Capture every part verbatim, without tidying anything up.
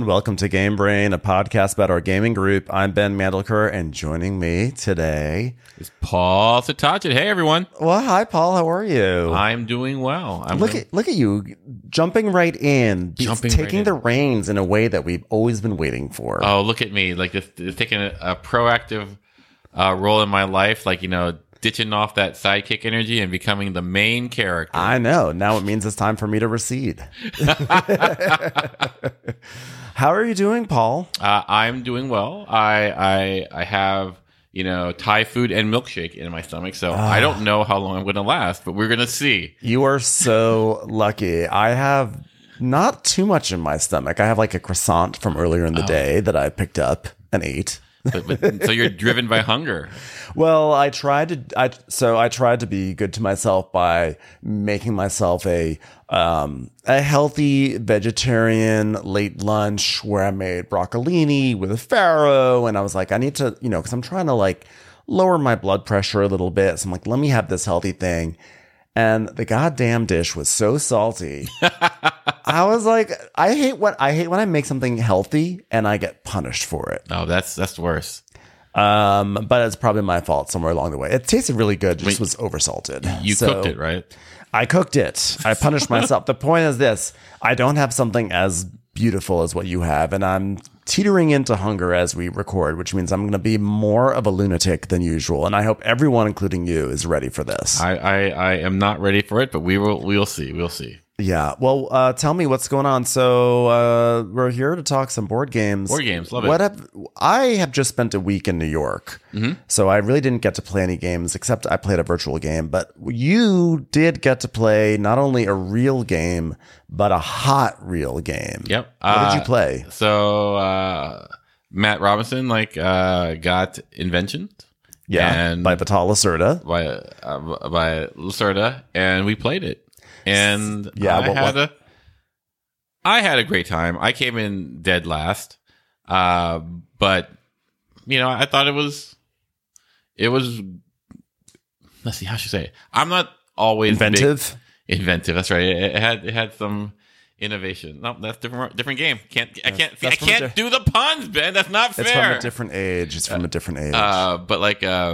and welcome to Game Brain, a podcast about our gaming group. I'm Ben Mandelker, and joining me today is Paul Satachet. Hey, everyone. Well, hi, Paul. How are you? I'm doing well. I'm look doing- at look at you jumping right in, Jumping taking right the in. reins in a way that we've always been waiting for. Oh, look at me! Like just, just taking a, a proactive uh, role in my life, like you know, ditching off that sidekick energy and becoming the main character. I know. Now it means it's time for me to recede. How are you doing, Paul? Uh, I'm doing well. I I I have you know Thai food and milkshake in my stomach, so I don't know how long I'm going to last, but we're going to see. You are so lucky. I have not too much in my stomach. I have like a croissant from earlier in the Oh. day that I picked up and ate. But, but, so you're driven by hunger. Well, I tried to. I so I tried to be good to myself by making myself a um, a healthy vegetarian late lunch where I made broccolini with a farro, and I was like, I need to, you know, because I'm trying to like lower my blood pressure a little bit. So I'm like, let me have this healthy thing. And the goddamn dish was so salty. I was like, I hate when I hate when I make something healthy and I get punished for it. Oh, that's that's worse. Um, but it's probably my fault somewhere along the way. It tasted really good. It just Wait, was oversalted. You So, cooked it, right? I cooked it. I punished myself. The point is this. I don't have something as beautiful as what you have, and I'm teetering into hunger as we record, which means I'm going to be more of a lunatic than usual. And I hope everyone, including you, is ready for this. I, I, I am not ready for it, but we will we'll see. We'll see. Yeah. Well, uh, tell me what's going on. So uh, we're here to talk some board games. Board games, love it. What have, I have just spent a week in New York, Mm-hmm. so I really didn't get to play any games except I played a virtual game. But you did get to play not only a real game, but a hot real game. Yep. What did Uh, you play? So uh, Matt Robinson like uh, got Invention. Yeah, and by Vital Lacerda. by uh, by Lacerda, and we played it. And Yeah, I what- had what- a I had a great time. I came in dead last, uh, but you know I thought it was it was. Let's see how should I say it. I'm not always big- Inventive. inventive. That's right. It, it had it had some innovation. No, that's different. Different game. Can't I can't see, I That's from a can't di- do the puns, Ben. That's not fair. It's from a different age. It's from a different age. Uh, but like, uh,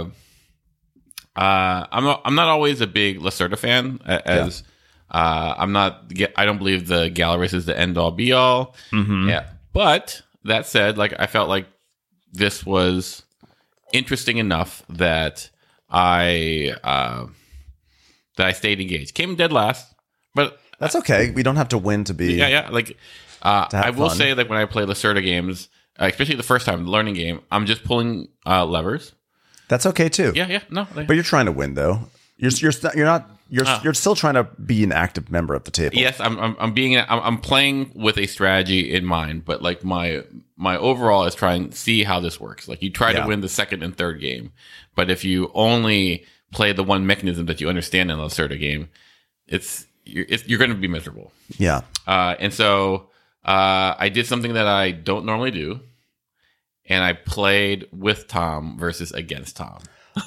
uh, I'm not, I'm not always a big Lacerda fan. a- As uh, I'm not, I don't believe the Galleries is the end all be all. Mhm. Yeah. But that said, like, I felt like this was interesting enough that I uh, that I stayed engaged. Came dead last, but That's okay. We don't have to win to be. yeah, yeah. Like, uh, To have I will fun. say that when I play Lacerda games, uh, especially the first time, the learning game, I'm just pulling uh, levers. That's okay too. Yeah, yeah. No, like, But you're trying to win, though. You're you're st- you're not you're Oh. you're still trying to be an active member of the table. yes, I'm, I'm, I'm being, I'm, I'm playing with a strategy in mind, but like my, my overall is trying to see how this works. Like you try Yeah. to win the second and third game, but if you only play the one mechanism that you understand in a Lacerda game, it's, you're, it's, you're going to be miserable. Yeah. Uh, and so uh, I did something that I don't normally do, and I played with Tom versus against Tom.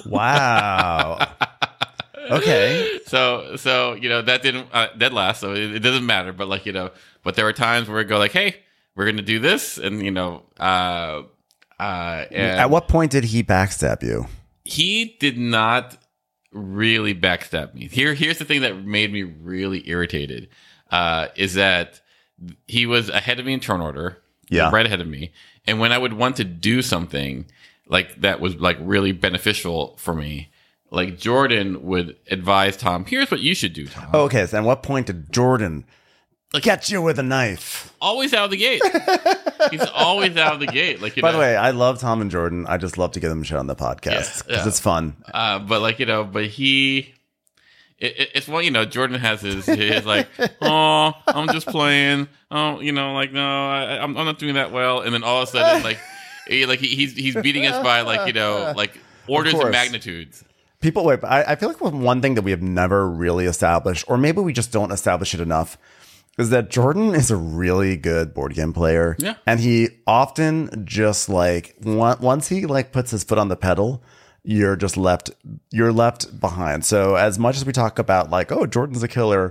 Wow. Okay. So, so you know that didn't uh, dead last, so it, it doesn't matter. But like you know, but there were times where we go like, "Hey, we're going to do this," and you know, uh, uh, and At what point did he backstab you? he did not really backstab me. Here, here's the thing that made me really irritated: uh, is that he was ahead of me in turn order, Yeah. right ahead of me, and when I would want to do something like that was like really beneficial for me. Like Jordan would advise Tom, here's what you should do, Tom. Oh, okay. So at what point did Jordan get you with a knife? Always out of the gate. He's always out of the gate. Like you By know, the way, I love Tom and Jordan. I just love to get them shit on the podcast because Yeah, yeah. it's fun. uh, but like you know, but he, it, it, it's one you know. Jordan has his, his like, oh, I'm just playing. Oh, you know, like no, I, I'm, I'm not doing that well. And then all of a sudden, like, he, like he, he's he's beating us by like you know, like orders of course. magnitudes. People, wait, but I, I feel like one thing that we have never really established, or maybe we just don't establish it enough, is that Jordan is a really good board game player. Yeah. And he often just like, on- once he like puts his foot on the pedal, you're just left, you're left behind. So as much as we talk about like, oh, Jordan's a killer,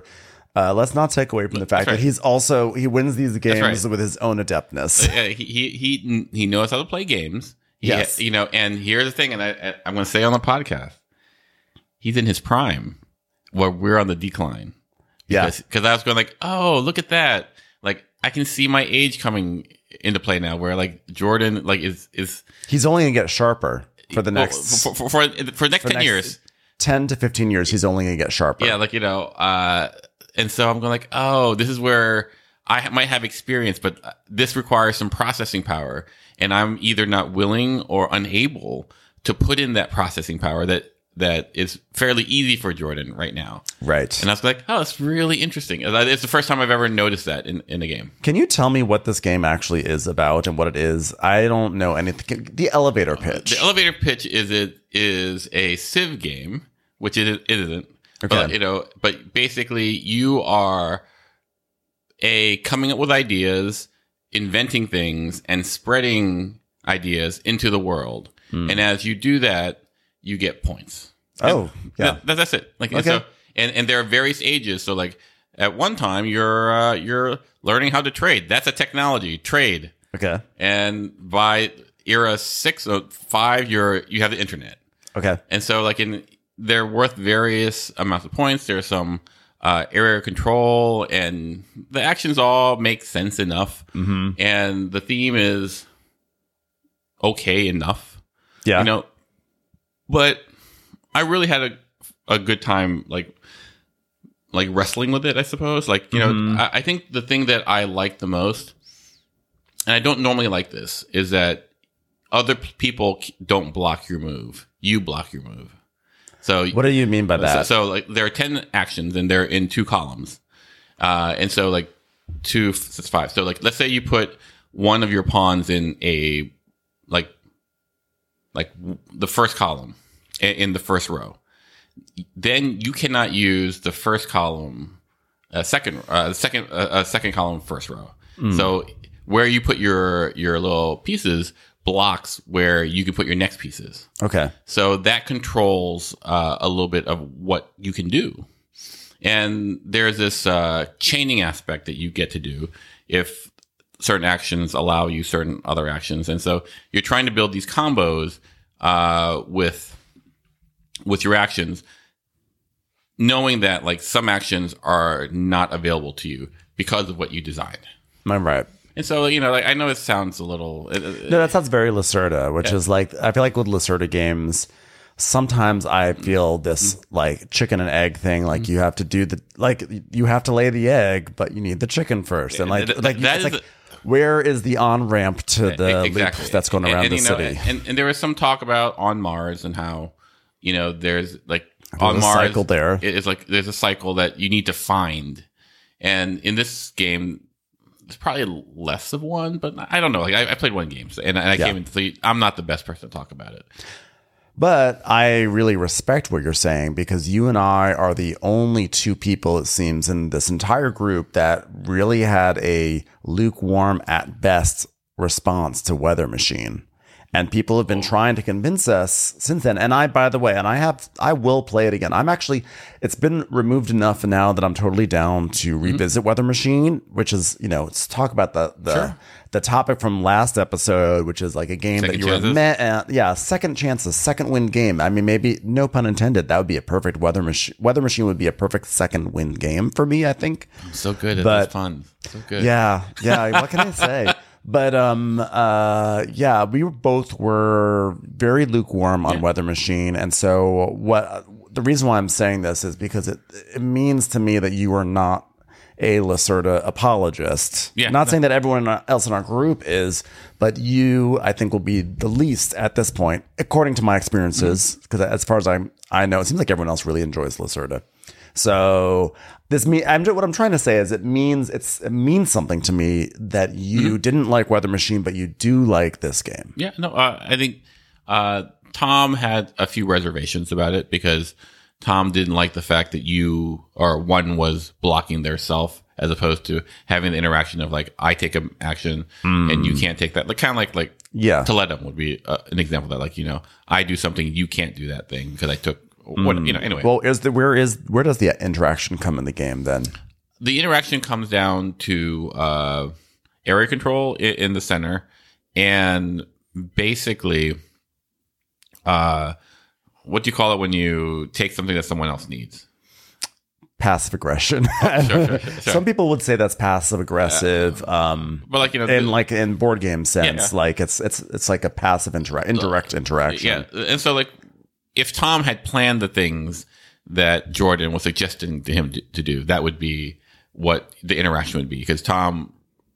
Uh, let's not take away from the fact right. that he's also he wins these games right. with his own adeptness. Uh, he, he he he knows how to play games. He, Yes. you know, and here's the thing, and I, I'm going to say on the podcast, he's in his prime, where we're on the decline. Yeah, Because I was going like, oh, look at that. Like, I can see my age coming into play now, where like Jordan, like is is he's only gonna get sharper for the next for for for, for, for the next for ten next years. ten to fifteen years. He's only gonna get sharper. Yeah, like you know, uh, and so I'm going like, oh, this is where I might have experience, but this requires some processing power, and I'm either not willing or unable to put in that processing power that that is fairly easy for Jordan right now. Right. And I was like, oh, that's really interesting. It's the first time I've ever noticed that in, in a game. Can you tell me what this game actually is about and what it is? I don't know anything. The elevator pitch. The elevator pitch is it is a Civ game, which it, it isn't. Okay. But, you know, but basically you are a coming up with ideas, inventing things, and spreading ideas into the world. Mm. And as you do that, you get points. Oh, and yeah. That, that's it. Like, okay. and, so, and and there are various ages. So, like at one time, you're uh, you're learning how to trade. That's a technology trade. Okay. And by era six or five, you're you have the internet. Okay. And so, like in they're worth various amounts of points. There's some uh, area control, and the actions all make sense enough. Mm-hmm. And the theme is okay enough. Yeah. You know. But I really had a a good time, like like wrestling with it. I suppose, like you Mm-hmm. know, I, I think the thing that I like the most, and I don't normally like this, is that other p- people don't block your move; you block your move. So, what do you mean by that? So, so like there are ten actions, and they're in two columns, uh, and so like two, it's five. So, like let's say you put one of your pawns in a like like the first column. In the first row, then you cannot use the first column, uh, second, uh, second, uh, uh, second column, first row. Mm. So where you put your your little pieces blocks where you can put your next pieces. Okay. So that controls uh, a little bit of what you can do, and there's this uh, chaining aspect that you get to do if certain actions allow you certain other actions, and so you're trying to build these combos uh, with. with your actions, knowing that like some actions are not available to you because of what you designed. I'm right. And so, you know, like I know it sounds a little... Uh, no, that sounds very Lacerda, which yeah. is like, I feel like with Lacerda games, sometimes I feel this mm-hmm. like chicken and egg thing. Like mm-hmm. you have to do the, like you have to lay the egg, but you need the chicken first. And like, th- like, that it's is like where is the on-ramp to the exactly. loop that's going around and, and, the know, city? And, and there was some talk about on Mars and how, you know, there's like there's on a Mars, cycle there. It's like there's a cycle that you need to find, and in this game, there's probably less of one. But I don't know. Like I, I played one game, and I, I yeah. came into the. I'm not the best person to talk about it. But I really respect what you're saying because you and I are the only two people, it seems, in this entire group that really had a lukewarm at best response to Weather Machine. And people have been trying to convince us since then. And I, by the way, and I have, I will play it again. I'm actually, it's been removed enough now that I'm totally down to revisit mm-hmm. Weather Machine, which is, you know, let's talk about the, the, sure. the topic from last episode, which is like a game second that you were met at. Yeah. Second chances, second win game. I mean, maybe no pun intended. That would be a perfect Weather Machine. Weather Machine would be a perfect second win game for me, I think. So good. It but, was fun. So good. Yeah. Yeah. What can I say? But um uh yeah, we were both were very lukewarm on yeah. Weather Machine, and so what the reason why I'm saying this is because it it means to me that you are not a Lacerda apologist. Yeah, not saying that everyone else in our group is, but you I think will be the least at this point, according to my experiences. Because mm-hmm. as far as I I know, it seems like everyone else really enjoys Lacerda. So this me I'm what I'm trying to say is it means it's it means something to me that you mm-hmm. didn't like Weather Machine, but you do like this game. Yeah, no, uh, I think uh, Tom had a few reservations about it because Tom didn't like the fact that you or one was blocking their self as opposed to having the interaction of like I take an action mm. and you can't take that. Like kind of like like yeah, Toledo would be uh, an example of that. Like you know I do something you can't do that thing because I took. What, you know, anyway. Well, is the where is where does the interaction come in the game then? the interaction comes down to uh, area control in, in the center, and basically, uh, what do you call it when you take something that someone else needs? Passive aggression. Oh, sure, sure, sure, sure. Some people would say that's passive aggressive. Um, but like you know, in the, like in board game sense, yeah. like it's it's it's like a passive intera- indirect interaction. Yeah, and so like if Tom had planned the things that Jordan was suggesting to him to, to do, that would be what the interaction would be. Because Tom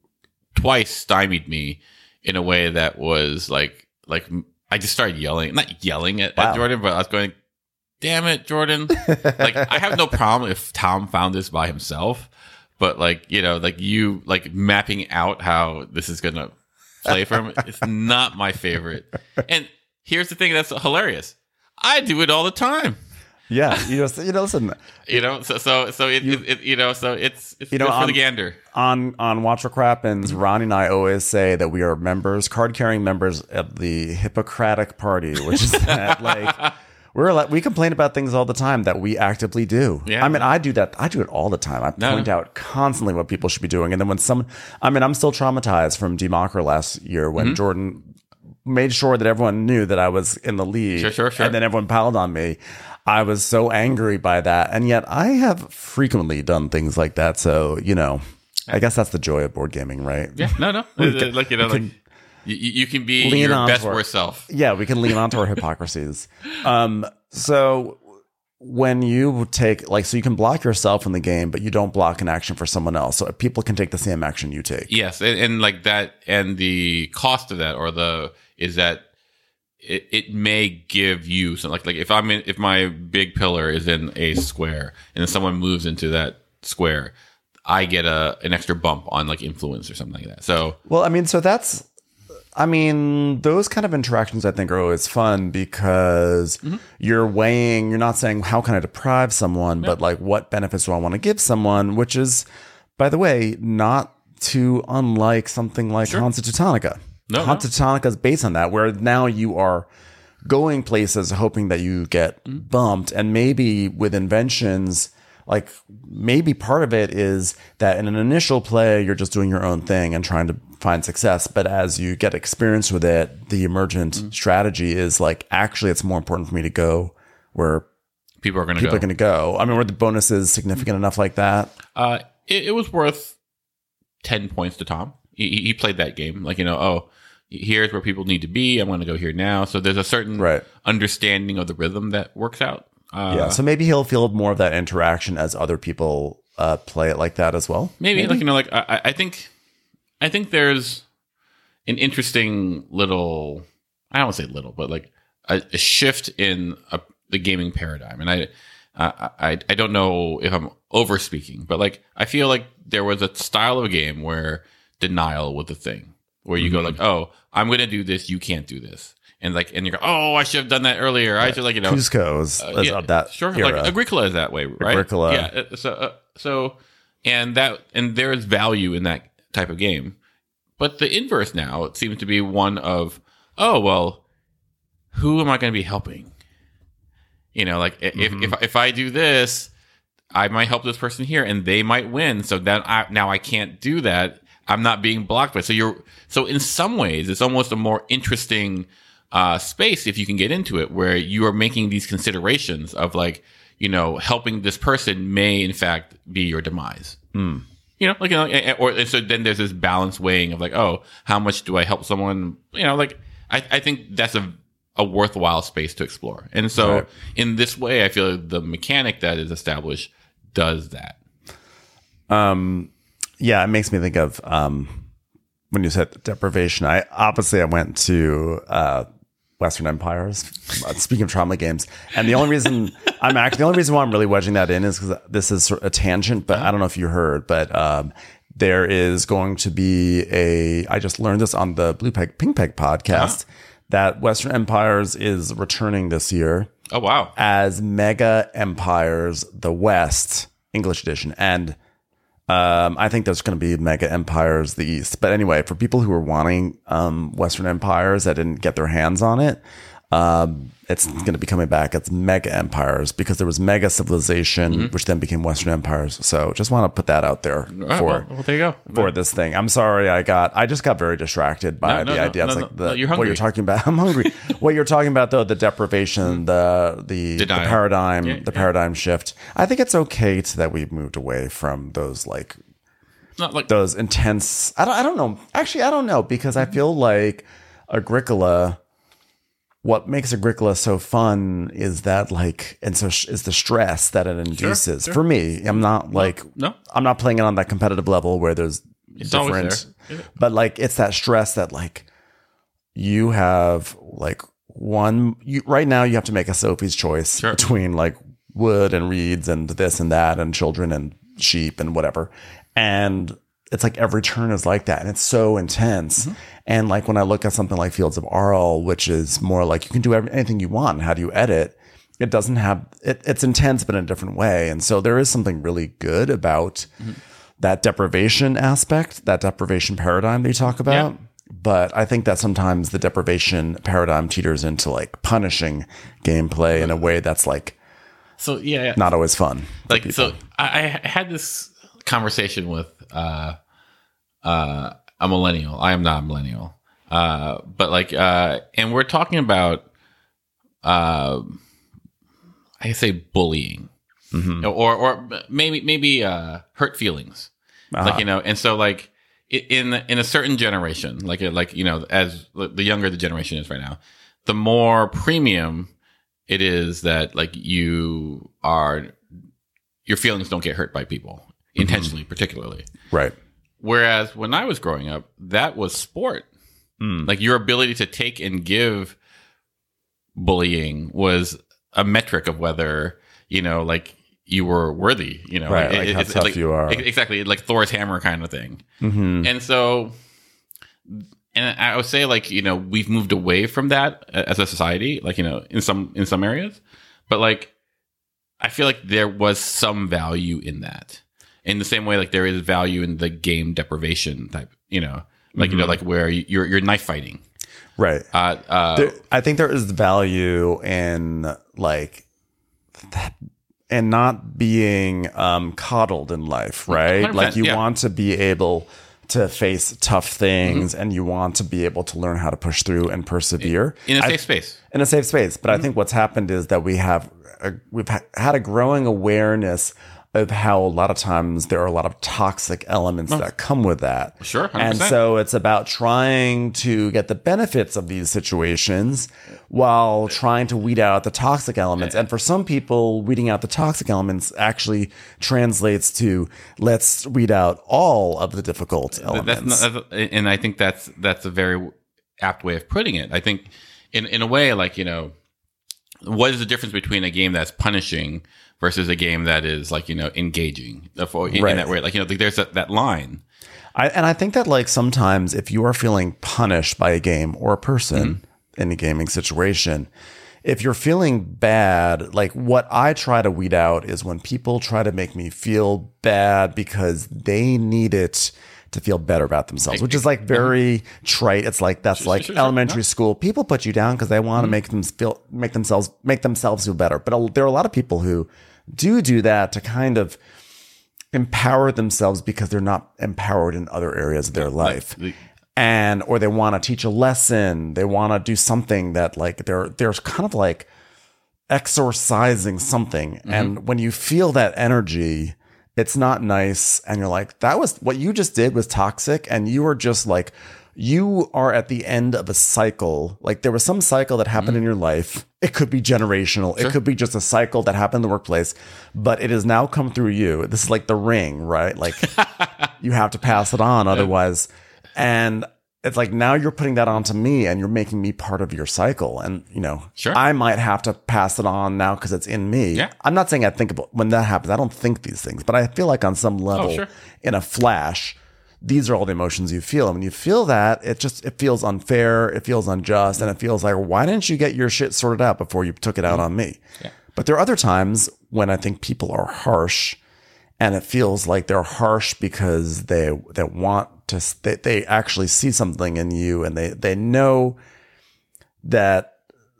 twice stymied me in a way that was like like I just started yelling, not yelling at, wow. at Jordan, but I was going, damn it, Jordan. Like, I have no problem if Tom found this by himself, but like, you know, like you, like mapping out how this is going to play for him, it's not my favorite. And here's the thing that's hilarious. I do it all the time. Yeah. You know, you know, listen, you know, so, so, so it, you, it, it you know, so it's, it's you know, good for on, the gander. On, on Watch What Crappens, Ronnie and I always say that we are members, card carrying members of the Hippocratic Party, which is that like, We're like, we complain about things all the time that we actively do. Yeah. I mean, I do that. I do it all the time. I No. point out constantly what people should be doing. And then when some, I mean, I'm still traumatized from Democker last year when Mm-hmm. Jordan made sure that everyone knew that I was in the lead. Sure, sure, sure. And then everyone piled on me. I was so angry by that. And yet I have frequently done things like that. So, you know, I guess that's the joy of board gaming, right? Yeah, no, no. can- like, you know, we like, you, you can be lean your on best for it. worst self. Yeah, we can lean onto our hypocrisies. Um, so when you take like, so you can block yourself from the game, but you don't block an action for someone else. So people can take the same action you take. Yes, and, and like that, and the cost of that, or the is that it, it may give you some like like if I'm in, if my big pillar is in a square, and then someone moves into that square, I get a an extra bump on like influence or something like that. So Well, I mean, so that's, I mean, those kind of interactions I think are always fun because Mm-hmm. you're weighing, you're not saying, how can I deprive someone, but like, what benefits do I want to give someone, which is, by the way, not too unlike something like Sure. Hansa Teutonica. No, no. Hansa Teutonica is based on that, where now you are going places hoping that you get Mm-hmm. bumped. And maybe with inventions, like maybe part of it is that in an initial play, you're just doing your own thing and trying to find success. But as you get experience with it, the emergent Mm-hmm. strategy is like, actually, it's more important for me to go where people are going to people go. are going to go. I mean, where the bonus is significant enough like that. Uh, it, it was worth ten points to Tom. He, he played that game. Like, you know, oh, here's where people need to be. I'm going to go here now. So there's a certain Right. understanding of the rhythm that works out. Uh, Yeah. So maybe he'll feel more of that interaction as other people uh, play it like that as well. Maybe, like, you know, like I, I think, I think there's an interesting little, I don't want to say little, but like a, a shift in a, the gaming paradigm. And I, I, I, I don't know if I'm over speaking, but like, I feel like there was a style of game where denial was the thing, where you Mm-hmm. go like, oh, I'm going to do this. You can't do this. And like, and you go, oh, I should have done that earlier. I should like, you know, Cusco's uh, is yeah, of that sure. era. Like Agricola is that way, right? Agricola. Yeah. uh, So, uh, so, and that, and there is value in that type of game. But the inverse now, it seems to be one of, oh, well, who am I going to be helping? You know, like if, Mm-hmm. if, if I do this, I might help this person here and they might win. So then I, now I can't do that. I'm not being blocked by. So you're, so in some ways, it's almost a more interesting uh, space if you can get into it, where you are making these considerations of like, you know, helping this person may in fact be your demise. Mm. You know, like, you know, and- or and so then there's this balance weighing of like, oh, how much do I help someone? You know, like I, I think that's a a worthwhile space to explore. And so Right. in this way, I feel like the mechanic that is established does that. Um, yeah, it makes me think of um, when you said deprivation. I obviously I went to uh, Western Empires. uh, Speaking of trauma games, and the only reason I'm actually the only reason why I'm really wedging that in is because this is sort of a tangent. But I don't know if you heard, but um, there is going to be a. I just learned this on the Blue Peg Pink Peg podcast that Western Empires is returning this year Oh, wow. as Mega Empires the West English edition, and um, I think there's going to be Mega Empires the East. But anyway, for people who are wanting um, Western Empires that didn't get their hands on it, Um, it's going to be coming back. It's mega empires because there was mega civilization, mm-hmm. which then became Western empires. So just want to put that out there right, for well, well, there you go. for this thing. I'm sorry, I got I just got very distracted by no, the no, idea. No, it's no, like no, the, you're what hungry. you're talking about. I'm hungry. What you're talking about though, the deprivation, the the, the paradigm, yeah, the yeah. paradigm shift. I think it's okay to, that we've moved away from those like. Not like those intense. I don't. I don't know. Actually, I don't know because I feel like Agricola. What makes Agricola so fun is that like, and so sh- is the stress that it induces. Sure, sure. For me, I'm not like, no, I'm not playing it on that competitive level where there's it's different, yeah. but like it's that stress that like you have like one. You right now you have to make a Sophie's choice Sure. between like wood and reeds and this and that and children and sheep and whatever. And it's like every turn is like that. And it's so intense. Mm-hmm. And like when I look at something like Fields of Arle, which is more like you can do every, anything you want. How do you edit? It doesn't have, it, it's intense, but in a different way. And so there is something really good about mm-hmm. that deprivation aspect, that deprivation paradigm that you talk about. Yeah. But I think that sometimes the deprivation paradigm teeters into like punishing gameplay in a way that's like, so yeah, yeah. not always fun. Like, so I, I had this conversation with uh, uh, a millennial. I am not a millennial, uh, but like, uh, and we're talking about, uh, I say bullying, mm-hmm. or or maybe maybe uh, hurt feelings, uh-huh. like you know, and so like in in a certain generation, like like you know, as the younger the generation is right now, the more premium it is that like you are, your feelings don't get hurt by people. Intentionally, mm-hmm. particularly. Right. Whereas when I was growing up, that was sport. Mm. Like your ability to take and give bullying was a metric of whether, you know, like you were worthy, you know. Right, like, like it, how it's, tough like, you are. Exactly, like Thor's hammer kind of thing. Mm-hmm. And so, and I would say like, you know, we've moved away from that as a society, like, you know, in some, in some areas. But like, I feel like there was some value in that. In the same way, like there is value in the game deprivation type, you know, like, mm-hmm. you know, like where you're, you're knife fighting. Right. Uh, uh, there, I think there is value in like that and not being um, coddled in life, right? Like you yeah. want to be able to face tough things mm-hmm. and you want to be able to learn how to push through and persevere. In a safe I, space. In a safe space. But mm-hmm. I think what's happened is that we have, a, we've ha- had a growing awareness of how a lot of times there are a lot of toxic elements oh. that come with that. Sure, one hundred percent. And so it's about trying to get the benefits of these situations while trying to weed out the toxic elements. And for some people, weeding out the toxic elements actually translates to let's weed out all of the difficult elements. That's not, and I think that's that's a very apt way of putting it. I think in in a way, like, you know, what is the difference between a game that's punishing versus a game that is like, you know, engaging in, right. in that way? Like, you know, there's that, that line. I, and I think that like sometimes if you are feeling punished by a game or a person mm-hmm. in a gaming situation, if you're feeling bad, like what I try to weed out is when people try to make me feel bad because they need it to feel better about themselves, which is like very trite. It's like that's sure, like sure, elementary sure. school. People put you down because they want to mm-hmm. make them feel, make themselves, make themselves feel better. But there are a lot of people who do do that to kind of empower themselves because they're not empowered in other areas of their life. Like, and or they want to teach a lesson. They want to do something that like they're they're kind of like exorcising something. Mm-hmm. And when you feel that energy, it's not nice. And you're like, that was what you just did was toxic. And you were just like, you are at the end of a cycle. Like there was some cycle that happened mm-hmm. in your life. It could be generational. Sure. It could be just a cycle that happened in the workplace, but it has now come through you. This is like the ring, right? Like you have to pass it on otherwise. And it's like, now you're putting that onto me and you're making me part of your cycle. And, you know, sure. I might have to pass it on now because it's in me. Yeah. I'm not saying I think about when that happens. I don't think these things, but I feel like on some level oh, sure. in a flash, these are all the emotions you feel. And when you feel that, it just, it feels unfair. It feels unjust. And it feels like, why didn't you get your shit sorted out before you took it out on me? Yeah. But there are other times when I think people are harsh and it feels like they're harsh because they, they want to, they, they actually see something in you and they, they know that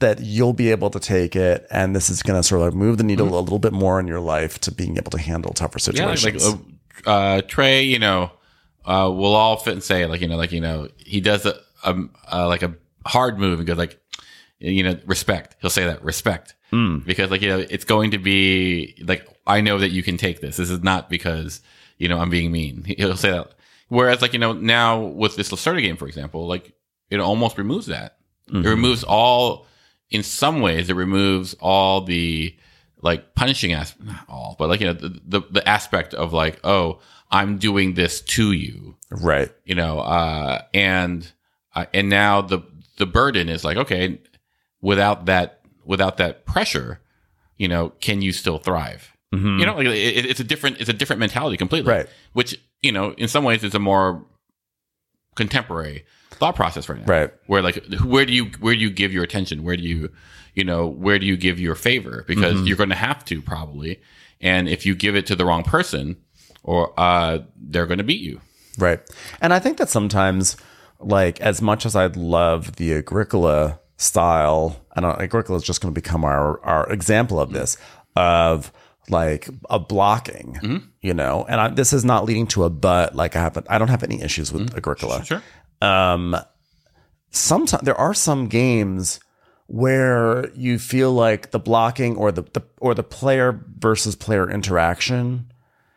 that you'll be able to take it, and this is going to sort of like move the needle Mm-hmm. a little bit more in your life to being able to handle tougher Yeah, situations. like, like uh, uh, Trey, you know, uh, will all fit and say like, you know, like, you know, he does a, a, a like a hard move and goes like, you know, respect. He'll say that respect Mm. because like, you know, it's going to be like, I know that you can take this. This is not because, you know, I'm being mean. He'll say that. Whereas like, you know, now with this Lacerda game, for example, like it almost removes that. Mm-hmm. It removes all, in some ways, it removes all the like punishing aspect, not all, but like, you know, the, the, the aspect of like, oh, I'm doing this to you, Right. you know, uh, and, uh, and now the, the burden is like, okay, without that, without that pressure, you know, can you still thrive? Mm-hmm. You know, like it, it's a different, it's a different mentality completely, Right. Which, you know, in some ways is a more contemporary thought process right now, Right. Where like, where do you, where do you give your attention? Where do you, you know, where do you give your favor? Because Mm-hmm. you're going to have to probably. And if you give it to the wrong person or, uh, they're going to beat you. Right. And I think that sometimes, like, as much as I'd love the Agricola style, I don't Agricola is just going to become our, our example of this, of like a blocking, Mm-hmm. you know, and I, this is not leading to a but, like I have, I don't have any issues with Agricola. Sure. Um, sometimes there are some games where you feel like the blocking or the, the or the player versus player interaction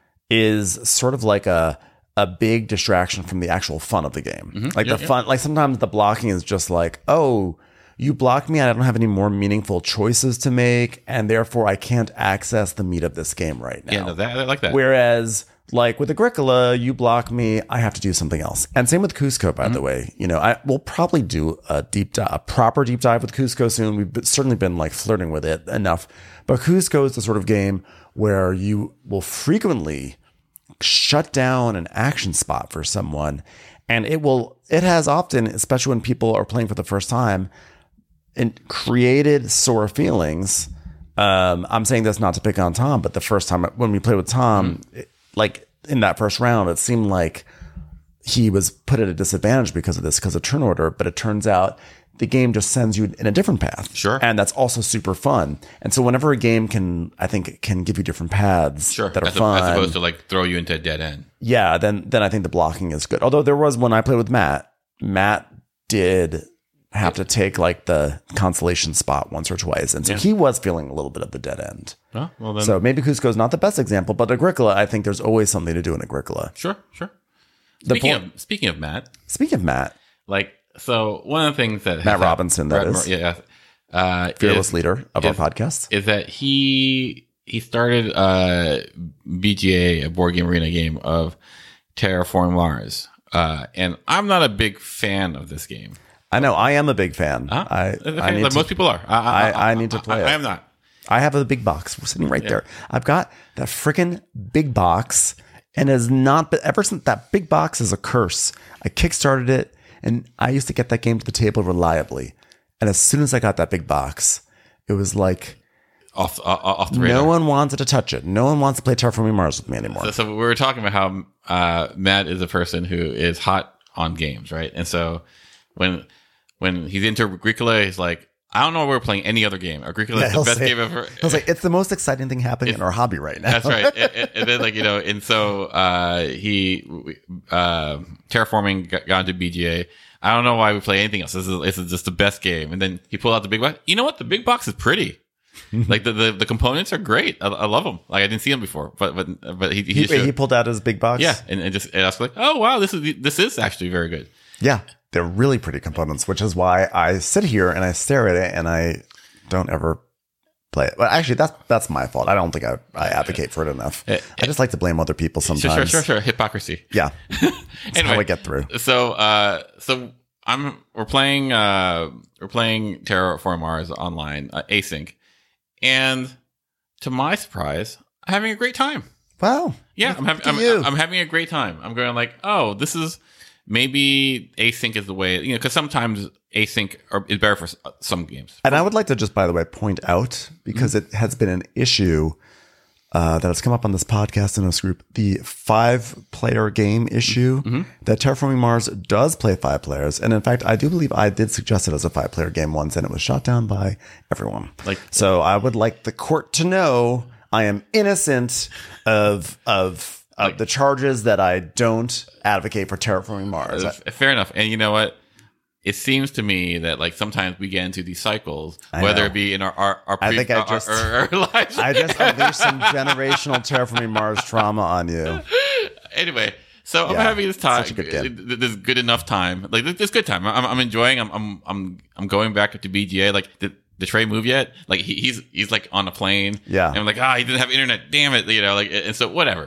is sort of like a a big distraction from the actual fun of the game. Mm-hmm. Like Yeah, the yeah. fun, like sometimes the blocking is just like, oh, you blocked me and I don't have any more meaningful choices to make, and therefore I can't access the meat of this game right now. Yeah, no, that, I like that. Whereas, like with Agricola, you block me, I have to do something else. And same with Cusco, by the way. You know, I will probably do a deep dive, a proper deep dive with Cusco soon. We've been- certainly been like flirting with it enough. But Cusco is the sort of game where you will frequently shut down an action spot for someone, and it will. It has often, especially when people are playing for the first time, and created sore feelings. Um, I'm saying this not to pick on Tom, but the first time when we played with Tom, it, like in that first round, it seemed like he was put at a disadvantage because of this, because of turn order. But it turns out the game just sends you in a different path. Sure. And that's also super fun. And so whenever a game can, I think, can give you different paths Sure. that are as, a- fun. as opposed to like throw you into a dead end. Yeah, then then I think the blocking is good. Although there was one I played with Matt. Matt did have to take like the consolation spot once or twice, and so Yeah. he was feeling a little bit of the dead end. Oh, well then. So maybe Cusco is not the best example, but Agricola, I think there's always something to do in Agricola. sure, sure. The Speaking point- of speaking of Matt, Speaking of Matt, like so, one of the things that has Matt happened- Robinson, that Brad is. Mor- yeah, uh, fearless is, leader of is- our podcast. is that he he started uh, B G A, a board game arena game of Terraform Mars, uh, and I'm not a big fan of this game. I know I am a big fan. Huh? I, Okay, I, need like to, most people are. I, I, I- I need to play I, it. I am not. I have a big box sitting right there. I've got that freaking big box, and has not been ever since that big box is a curse. I kickstarted it, and I used to get that game to the table reliably. And as soon as I got that big box, it was like Off, off, off the radar. no one wanted to touch it. No one wants to play Terraforming Mars with me anymore. So, so we were talking about how uh, Matt is a person who is hot on games, right? And so when when he's into Agricola, he's like, I don't know if we're playing any other game. Agricola Yeah, is the he'll best say- game ever. I was like, it's the most exciting thing happening in our hobby right now. That's right. and, and- and then, like, you know, and so uh, he, uh, Terraforming got, got into B G A. I don't know why we play anything else. This is, this is just the best game. And then he pulled out the big box. You know what? The big box is pretty. Like the, the, the components are great. I, I love them. Like I didn't see them before, but but but he he, He, just showed- he pulled out his big box. yeah, and, and just and I was like, oh wow, this is this is actually very good. Yeah, they're really pretty components, which is why I sit here and I stare at it and I don't ever play it. But actually, that's that's my fault. I don't think I, I advocate for it enough. Eh, I just like to blame other people Sure, sometimes. sure, sure, sure. Hypocrisy. Yeah, that's Anyway. how I get through. So uh, so I'm we're playing uh we're playing Terraform Mars online uh, async, and to my surprise, I'm having a great time. Wow. Yeah, I'm, hav- Look at I'm, you. I'm having a great time. I'm going like, oh, this is maybe async is the way, you know, because sometimes async are, is better for s- some games. And I would like to just, by the way, point out, because Mm-hmm. it has been an issue uh, that has come up on this podcast in this group, the five-player game issue, mm-hmm. that Terraforming Mars does play five players. And in fact, I do believe I did suggest it as a five-player game once, and it was shot down by everyone. Like, so I would like the court to know I am innocent of of of like, the charges that I don't advocate for Terraforming Mars. Uh, fair enough. And you know what? It seems to me that like sometimes we get into these cycles, I whether know. it be in our our, our, pre- I think I our, just, our, our lives. I just unleashed some generational Terraforming Mars trauma on you. Anyway, so yeah, I'm having this time, good this good enough time, like this, this good time. I'm, I'm enjoying. I'm, I'm, I'm, I'm going back to B G A. Like, did, did Trey move yet? Like, he, he's, he's like on a plane. Yeah. And I'm like, ah, oh, he didn't have internet. Damn it. You know, like, and so whatever.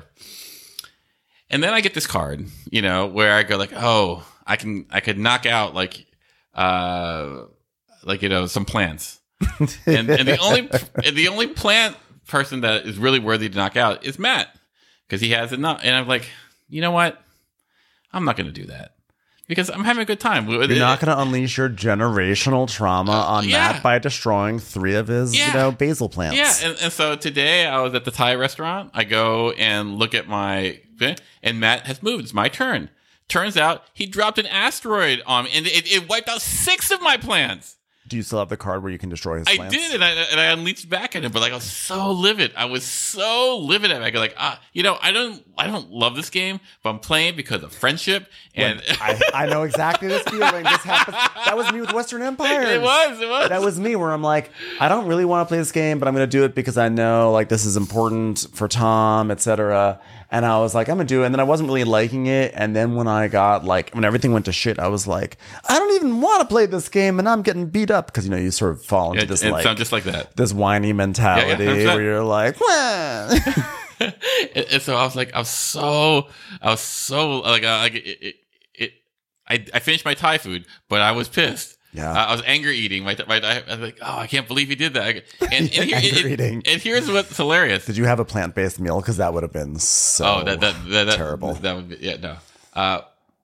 And then I get this card, you know, where I go like, oh, I can, I could knock out like. Uh, like you know, some plants, and, and the only and the only plant person that is really worthy to knock out is Matt because he has enough. And I'm like, you know what? I'm not going to do that because I'm having a good time. You're it, not going to unleash your generational trauma uh, on yeah. Matt by destroying three of his, yeah. you know, basil plants. Yeah, and, and so today I was at the Thai restaurant. I go and look at my, and Matt has moved. It's my turn. Turns out he dropped an asteroid on me, and it, it wiped out six of my plants. Do you still have the card where you can destroy his I plants? I did, and I, and I unleashed back at him, but like I was so livid. I was so livid at him. I go like, ah, you know, I don't, I don't love this game, but I'm playing because of friendship. And I, I know exactly this feeling. This happens. That was me with Western Empire. It was, it was. That was me, where I'm like, I don't really want to play this game, but I'm going to do it because I know like this is important for Tom, et cetera. And I was like, I'm going to do it. And then I wasn't really liking it. And then when I got like, when everything went to shit, I was like, I don't even want to play this game. And I'm getting beat up. Cause you know, you sort of fall into it, this it like, sounds just like that. This whiny mentality yeah, yeah, where you're like, well. and, and so I was like, I was so, I was so like, uh, like it, it, it, I, I finished my Thai food, but I was pissed. Yeah, uh, I was anger eating. My, my, I was like, oh, I can't believe he did that. And, and, here, anger it, eating. And here's what's hilarious. Did you have a plant based meal? Because that would have been so oh, that, that, that, that, terrible. That would be, yeah, no. Uh,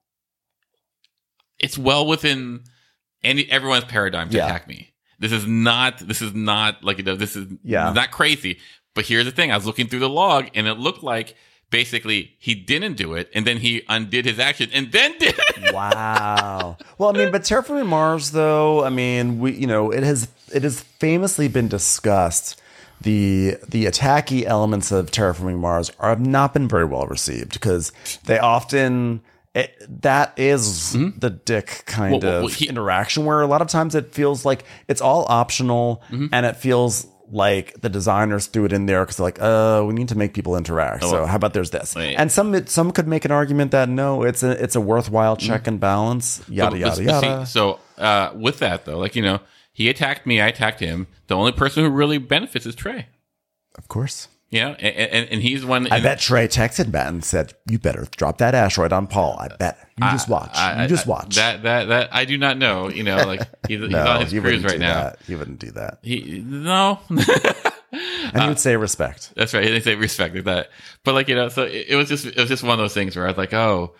it's well within any everyone's paradigm to yeah. attack me. This is not. This is not like you know. This is yeah. not crazy. But here's the thing: I was looking through the log, and it looked like basically he didn't do it, and then he undid his action, and then did it. Wow. Well, I mean, but Terraforming Mars, though, I mean, we, you know, it has it has famously been discussed. The the attacky elements of Terraforming Mars are, have not been very well received because they often. It, that is mm-hmm. the dick kind well, well, well, he, of interaction where a lot of times it feels like it's all optional mm-hmm. and it feels like the designers threw it in there because they're like, uh, we need to make people interact. Oh, so how about there's this? Wait. And some some could make an argument that no, it's a it's a worthwhile check mm-hmm. and balance. Yada so, yada but, yada. See, so uh, with that though, like you know, he attacked me, I attacked him. The only person who really benefits is Trey. Of course. Yeah, and, and, and he's one. I bet Trey texted Matt and said, "You better drop that asteroid on Paul." I bet you just watch. I, I, you just watch. I, that that that I do not know. You know, like he's, no, he's on his cruise right now. That. He wouldn't do that. He no. And he would say respect. That's right. They say respect like that. But like you know, so it, it was just it was just one of those things where I was like, oh,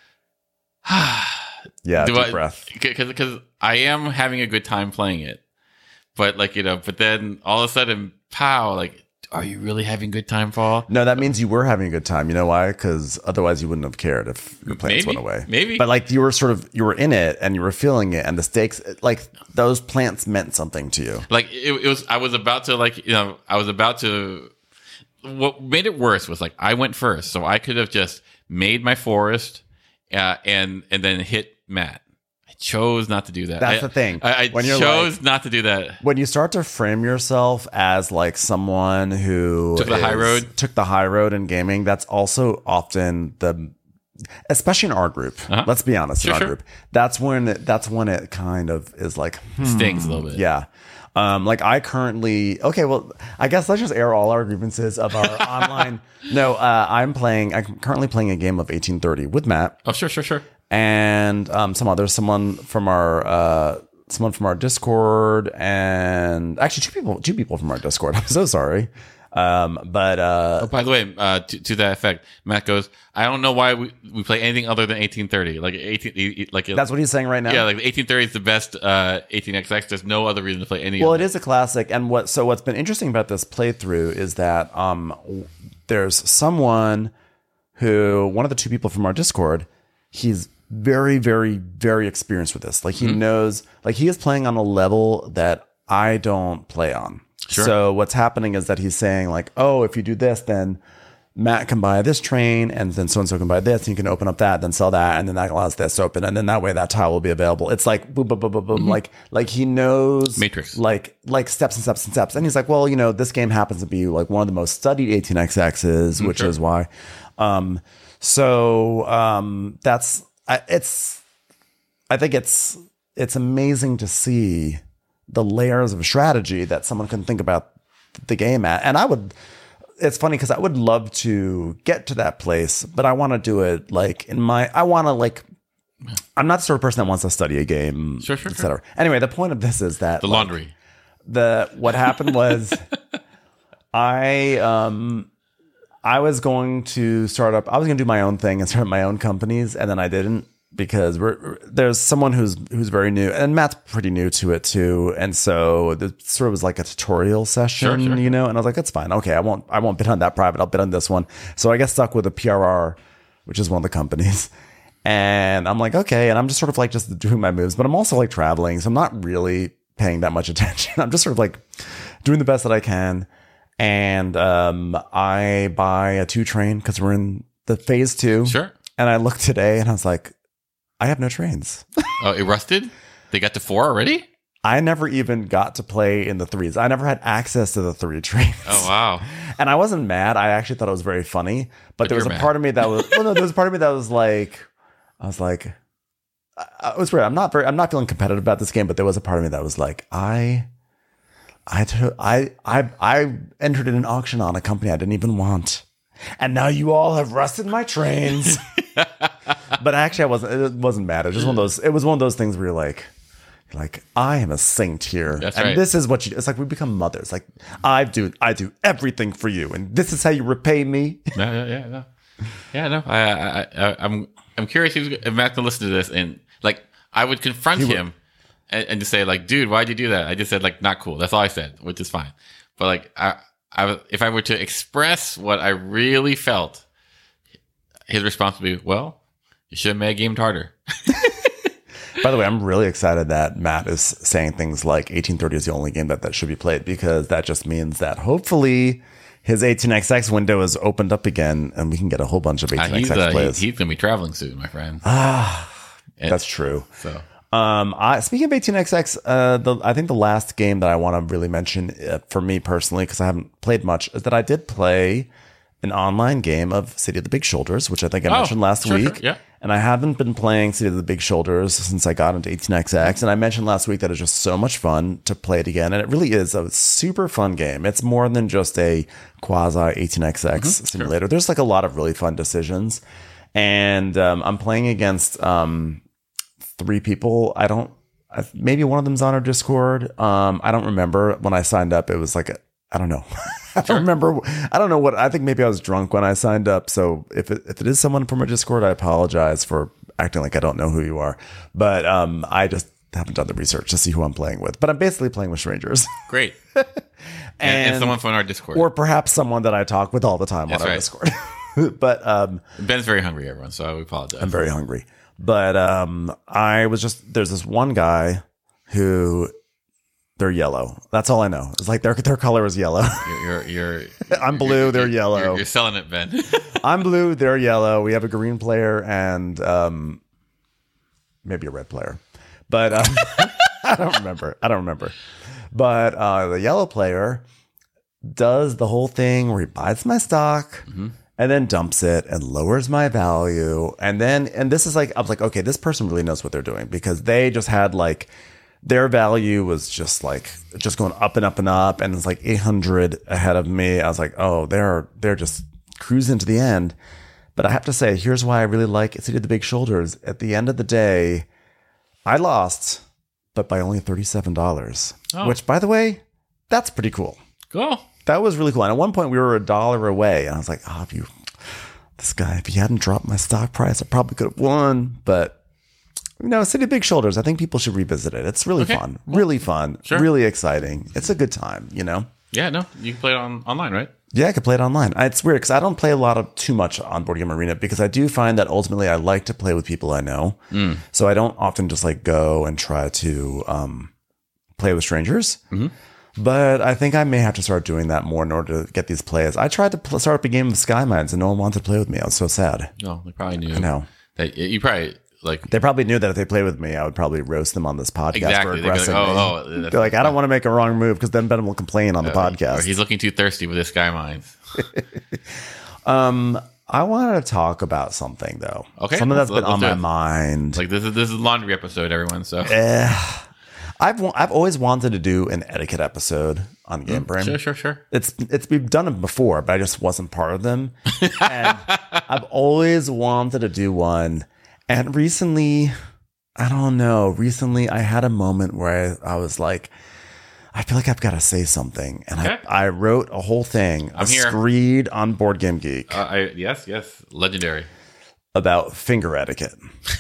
yeah, deep I, breath. Because because I am having a good time playing it, but like you know, but then all of a sudden, pow, like. Are you really having a good time, Paul? No, that means you were having a good time. You know why? Because otherwise you wouldn't have cared if your plants maybe, went away. Maybe. But like you were sort of, you were in it and you were feeling it and the stakes, like those plants meant something to you. Like it, it was, I was about to like, you know, I was about to, what made it worse was like I went first. So I could have just made my forest uh, and, and then hit Matt. Chose not to do that. That's I, the thing. I, I when you're chose like, not to do that. When you start to frame yourself as like someone who took the is, high road, took the high road in gaming, that's also often the, especially in our group. Uh-huh. Let's be honest, sure, in our sure. group, that's when it, that's when it kind of is like hmm, stings a little bit. Yeah. Um, like I currently, okay, well, I guess let's just air all our grievances of our online. No, uh, I'm playing. I'm currently playing a game of eighteen thirty with Matt. Oh, sure, sure, sure. And um, some others, someone from our uh, someone from our Discord, and actually two people, two people from our Discord. I'm so sorry. Um, but uh, Oh, by the way, uh, to, to that effect, Matt goes, I don't know why we, we play anything other than eighteen thirty. Like eighteen, like that's what he's saying right now. yeah, like eighteen thirty is the best uh, eighteen X X. There's no other reason to play any. Well, of it is a classic, and what so what's been interesting about this playthrough is that um, there's someone who one of the two people from our Discord, he's very, very, very experienced with this. Like he mm-hmm. knows, like he is playing on a level that I don't play on. Sure. So what's happening is that he's saying like, oh, if you do this, then Matt can buy this train, and then so-and-so can buy this, and you can open up that, then sell that, and then that allows this to open, and then that way that tile will be available. It's like boom, boom, boom, boom, boom. Mm-hmm. Like, like he knows Matrix, like, like steps and steps and steps. And he's like, well, you know, this game happens to be like one of the most studied eighteen X X's, which sure. is why. Um, so um, that's I, it's. I think it's it's amazing to see the layers of strategy that someone can think about the game at, and I would. It's funny because I would love to get to that place, but I want to do it like in my, I want to like, I'm not the sort of person that wants to study a game, sure, sure, et cetera. Sure. Anyway, the point of this is that the like, laundry, the, what happened was I, um, I was going to start up, I was going to do my own thing and start my own companies. And then I didn't because we're, there's someone who's, who's very new, and Matt's pretty new to it too. And so it sort of was like a tutorial session, sure, sure. you know, and I was like, that's fine. Okay. I won't, I won't bid on that private. I'll bid on this one. So I get stuck with a P R R, which is one of the companies. And I'm like, okay. And I'm just sort of like just doing my moves, but I'm also like traveling. So I'm not really paying that much attention. I'm just sort of like doing the best that I can. And, um, I buy a two train because we're in the phase two. Sure. And I looked today and I was like, I have no trains. Oh, it rusted? They got to four already? I never even got to play in the threes. I never had access to the three trains. Oh, wow. And I wasn't mad. I actually thought it was very funny. But, but there was a mad. part of me that was, well, no, there was a part of me that was like, I was like, I, it was weird. I'm not very, I'm not feeling competitive about this game, but there was a part of me that was like, I, I, I, I, I entered in an auction on a company I didn't even want. And now you all have rusted my trains. But actually, I wasn't. It wasn't mad. It was just one of those. It was one of those things where you're like, like I am a saint here, That's and right. this is what you. It's like we become mothers. Like I do. I do everything for you, and this is how you repay me. No, yeah, yeah, no, yeah, no. I, I, I I'm, I'm curious if, if Matt can listen to this, and like I would confront He him, and, and just say like, dude, why'd you do that? I just said like, not cool. That's all I said, which is fine. But like, I, I, if I were to express what I really felt, his response would be, well. You should have made gamed harder. By the way, I'm really excited that Matt is saying things like eighteen thirty is the only game that, that should be played, because that just means that hopefully his eighteen X X window is opened up again and we can get a whole bunch of eighteen X X uh, he's, plays. Uh, he, he's going to be traveling soon, my friend. Ah, and, that's true. So, um, I, speaking of eighteen X X, uh, the, I think the last game that I want to really mention uh, for me personally, because I haven't played much, is that I did play an online game of City of the Big Shoulders, which I think I oh, mentioned last sure, week. Sure, yeah. And I haven't been playing City of the Big Shoulders since I got into eighteen X X. And I mentioned last week that it's just so much fun to play it again. And it really is a super fun game. It's more than just a quasi eighteen X X mm-hmm, simulator. Sure. There's like a lot of really fun decisions. And um, I'm playing against um, three people. I don't, I, maybe one of them's on our Discord. Um, I don't remember. When I signed up, it was like, a, I don't know. I don't sure. remember. I don't know what, I think maybe I was drunk when I signed up. So if it, if it is someone from our Discord, I apologize for acting like I don't know who you are. But um, I just haven't done the research to see who I'm playing with. But I'm basically playing with strangers. Great. and, and, and someone from our Discord. Or perhaps someone that I talk with all the time That's on our right. Discord. But um, Ben's very hungry, everyone. So I apologize. I'm very hungry. But um, I was just, there's this one guy who... They're yellow. That's all I know. It's like their their color is yellow. You're, you're, you're I'm blue. You're, they're you're, yellow. You're, you're selling it, Ben. I'm blue. They're yellow. We have a green player and um, maybe a red player, but um, I don't remember. I don't remember. But uh, the yellow player does the whole thing where he buys my stock. Mm-hmm. And then dumps it and lowers my value. And then, and this is like, I was like, okay, this person really knows what they're doing, because they just had like, their value was just like, just going up and up and up. And it's like eight hundred ahead of me. I was like, oh, they're, they're just cruising to the end. But I have to say, here's why I really like City of the Big Shoulders. At the end of the day, I lost, but by only thirty-seven dollars, oh. which, by the way, that's pretty cool. Cool. that was really cool. And at one point, we were a dollar away, and I was like, "Oh, if you, this guy, if he hadn't dropped my stock price, I probably could have won." But you know, City of Big Shoulders, I think people should revisit it. It's really Okay. fun, really fun, Sure. really exciting. It's a good time, you know. Yeah, no, you can play it on online, right? Yeah, I could play it online. It's weird because I don't play a lot of too much on Board Game Arena because I do find that ultimately I like to play with people I know. Mm. So I don't often just like go and try to um, play with strangers. Mm-hmm. But I think I may have to start doing that more in order to get these plays. I tried to pl- start up a game of Sky Mines and no one wanted to play with me. I was so sad. No, they probably knew. I know. That you probably like They probably knew that if they played with me, I would probably roast them on this podcast exactly. for They're like, aggressing me. oh, oh, that's- They're like, I don't want to make a wrong move because then Ben will complain on the Or podcast. he's looking too thirsty with his Sky Mines. Um, I wanted to talk about something though. Okay, something that's let's- been on let's my do it. mind. Like this is this is a laundry episode, everyone. So Eh, I've wa- I've always wanted to do an etiquette episode on Game Brain. sure, sure, sure. It's it's we've done it before, but I just wasn't part of them. And I've always wanted to do one. And recently, I don't know. Recently, I had a moment where I, I was like, I feel like I've got to say something, and Okay. I I wrote a whole thing, I'm a here. screed on Board Game Geek Uh, I, yes, yes, legendary. about finger etiquette.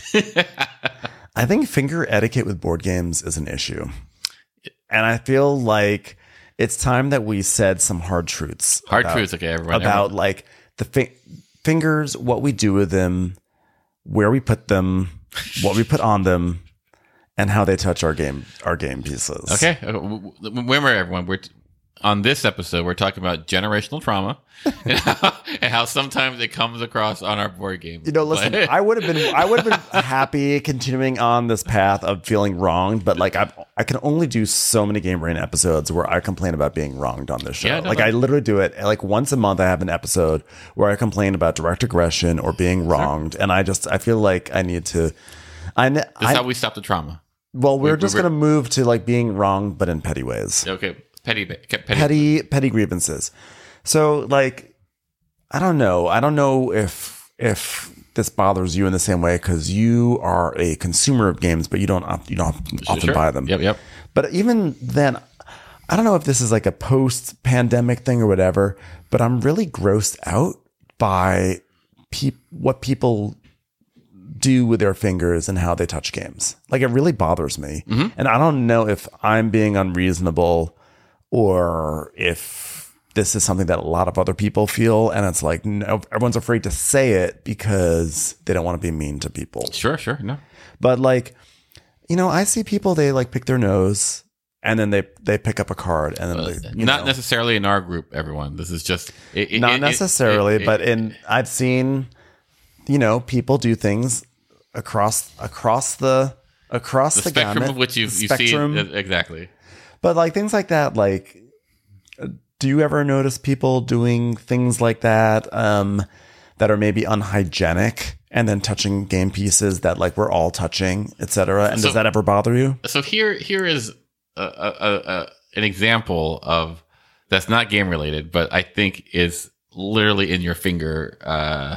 I think finger etiquette with board games is an issue. And I feel like it's time that we said some hard truths. Hard about, truths, okay, everyone. About everyone. like the fi- fingers, what we do with them, where we put them, what we put on them, and how they touch our game our game pieces. Okay, uh, w- w- remember, everyone. We're t- on this episode. We're talking about generational trauma and how, and how sometimes it comes across on our board game. You know, listen, I would have been I would have been happy continuing on this path of feeling wronged, but like I I can only do so many Game Brain episodes where I complain about being wronged on this show. Yeah, no, like no. I literally do it like once a month. I have an episode where I complain about direct aggression or being wronged, and I just I feel like I need to. I, ne- This is I how we stop the trauma. well, we're we- just we're- gonna move to like being wronged, but in petty ways. Okay, petty, ba- petty. petty petty grievances. So like I don't know. I don't know if if this bothers you in the same way because you are a consumer of games, but you don't op- you don't often Sure. buy them. Yep, yep. But even then, I don't know if this is like a post-pandemic thing or whatever. But I'm really grossed out by pe- what people do with their fingers and how they touch games. Like it really bothers me, Mm-hmm. and I don't know if I'm being unreasonable or if this is something that a lot of other people feel. And it's like, no, everyone's afraid to say it because they don't want to be mean to people. Sure, sure. No. But like, you know, I see people, they like pick their nose and then they, they pick up a card and then they, you Not know, necessarily in our group, everyone. This is just it, it- not it- necessarily, it- it- but in, I've seen, you know, people do things across, across the, across the the, spectrum gamut, of which you the you spectrum. see exactly. But like things like that, like, uh, do you ever notice people doing things like that um, that are maybe unhygienic and then touching game pieces that like we're all touching, et cetera? And So- does that ever bother you? So here here is a, a, a, a an example of that's not game related, but I think is literally in your finger. Uh,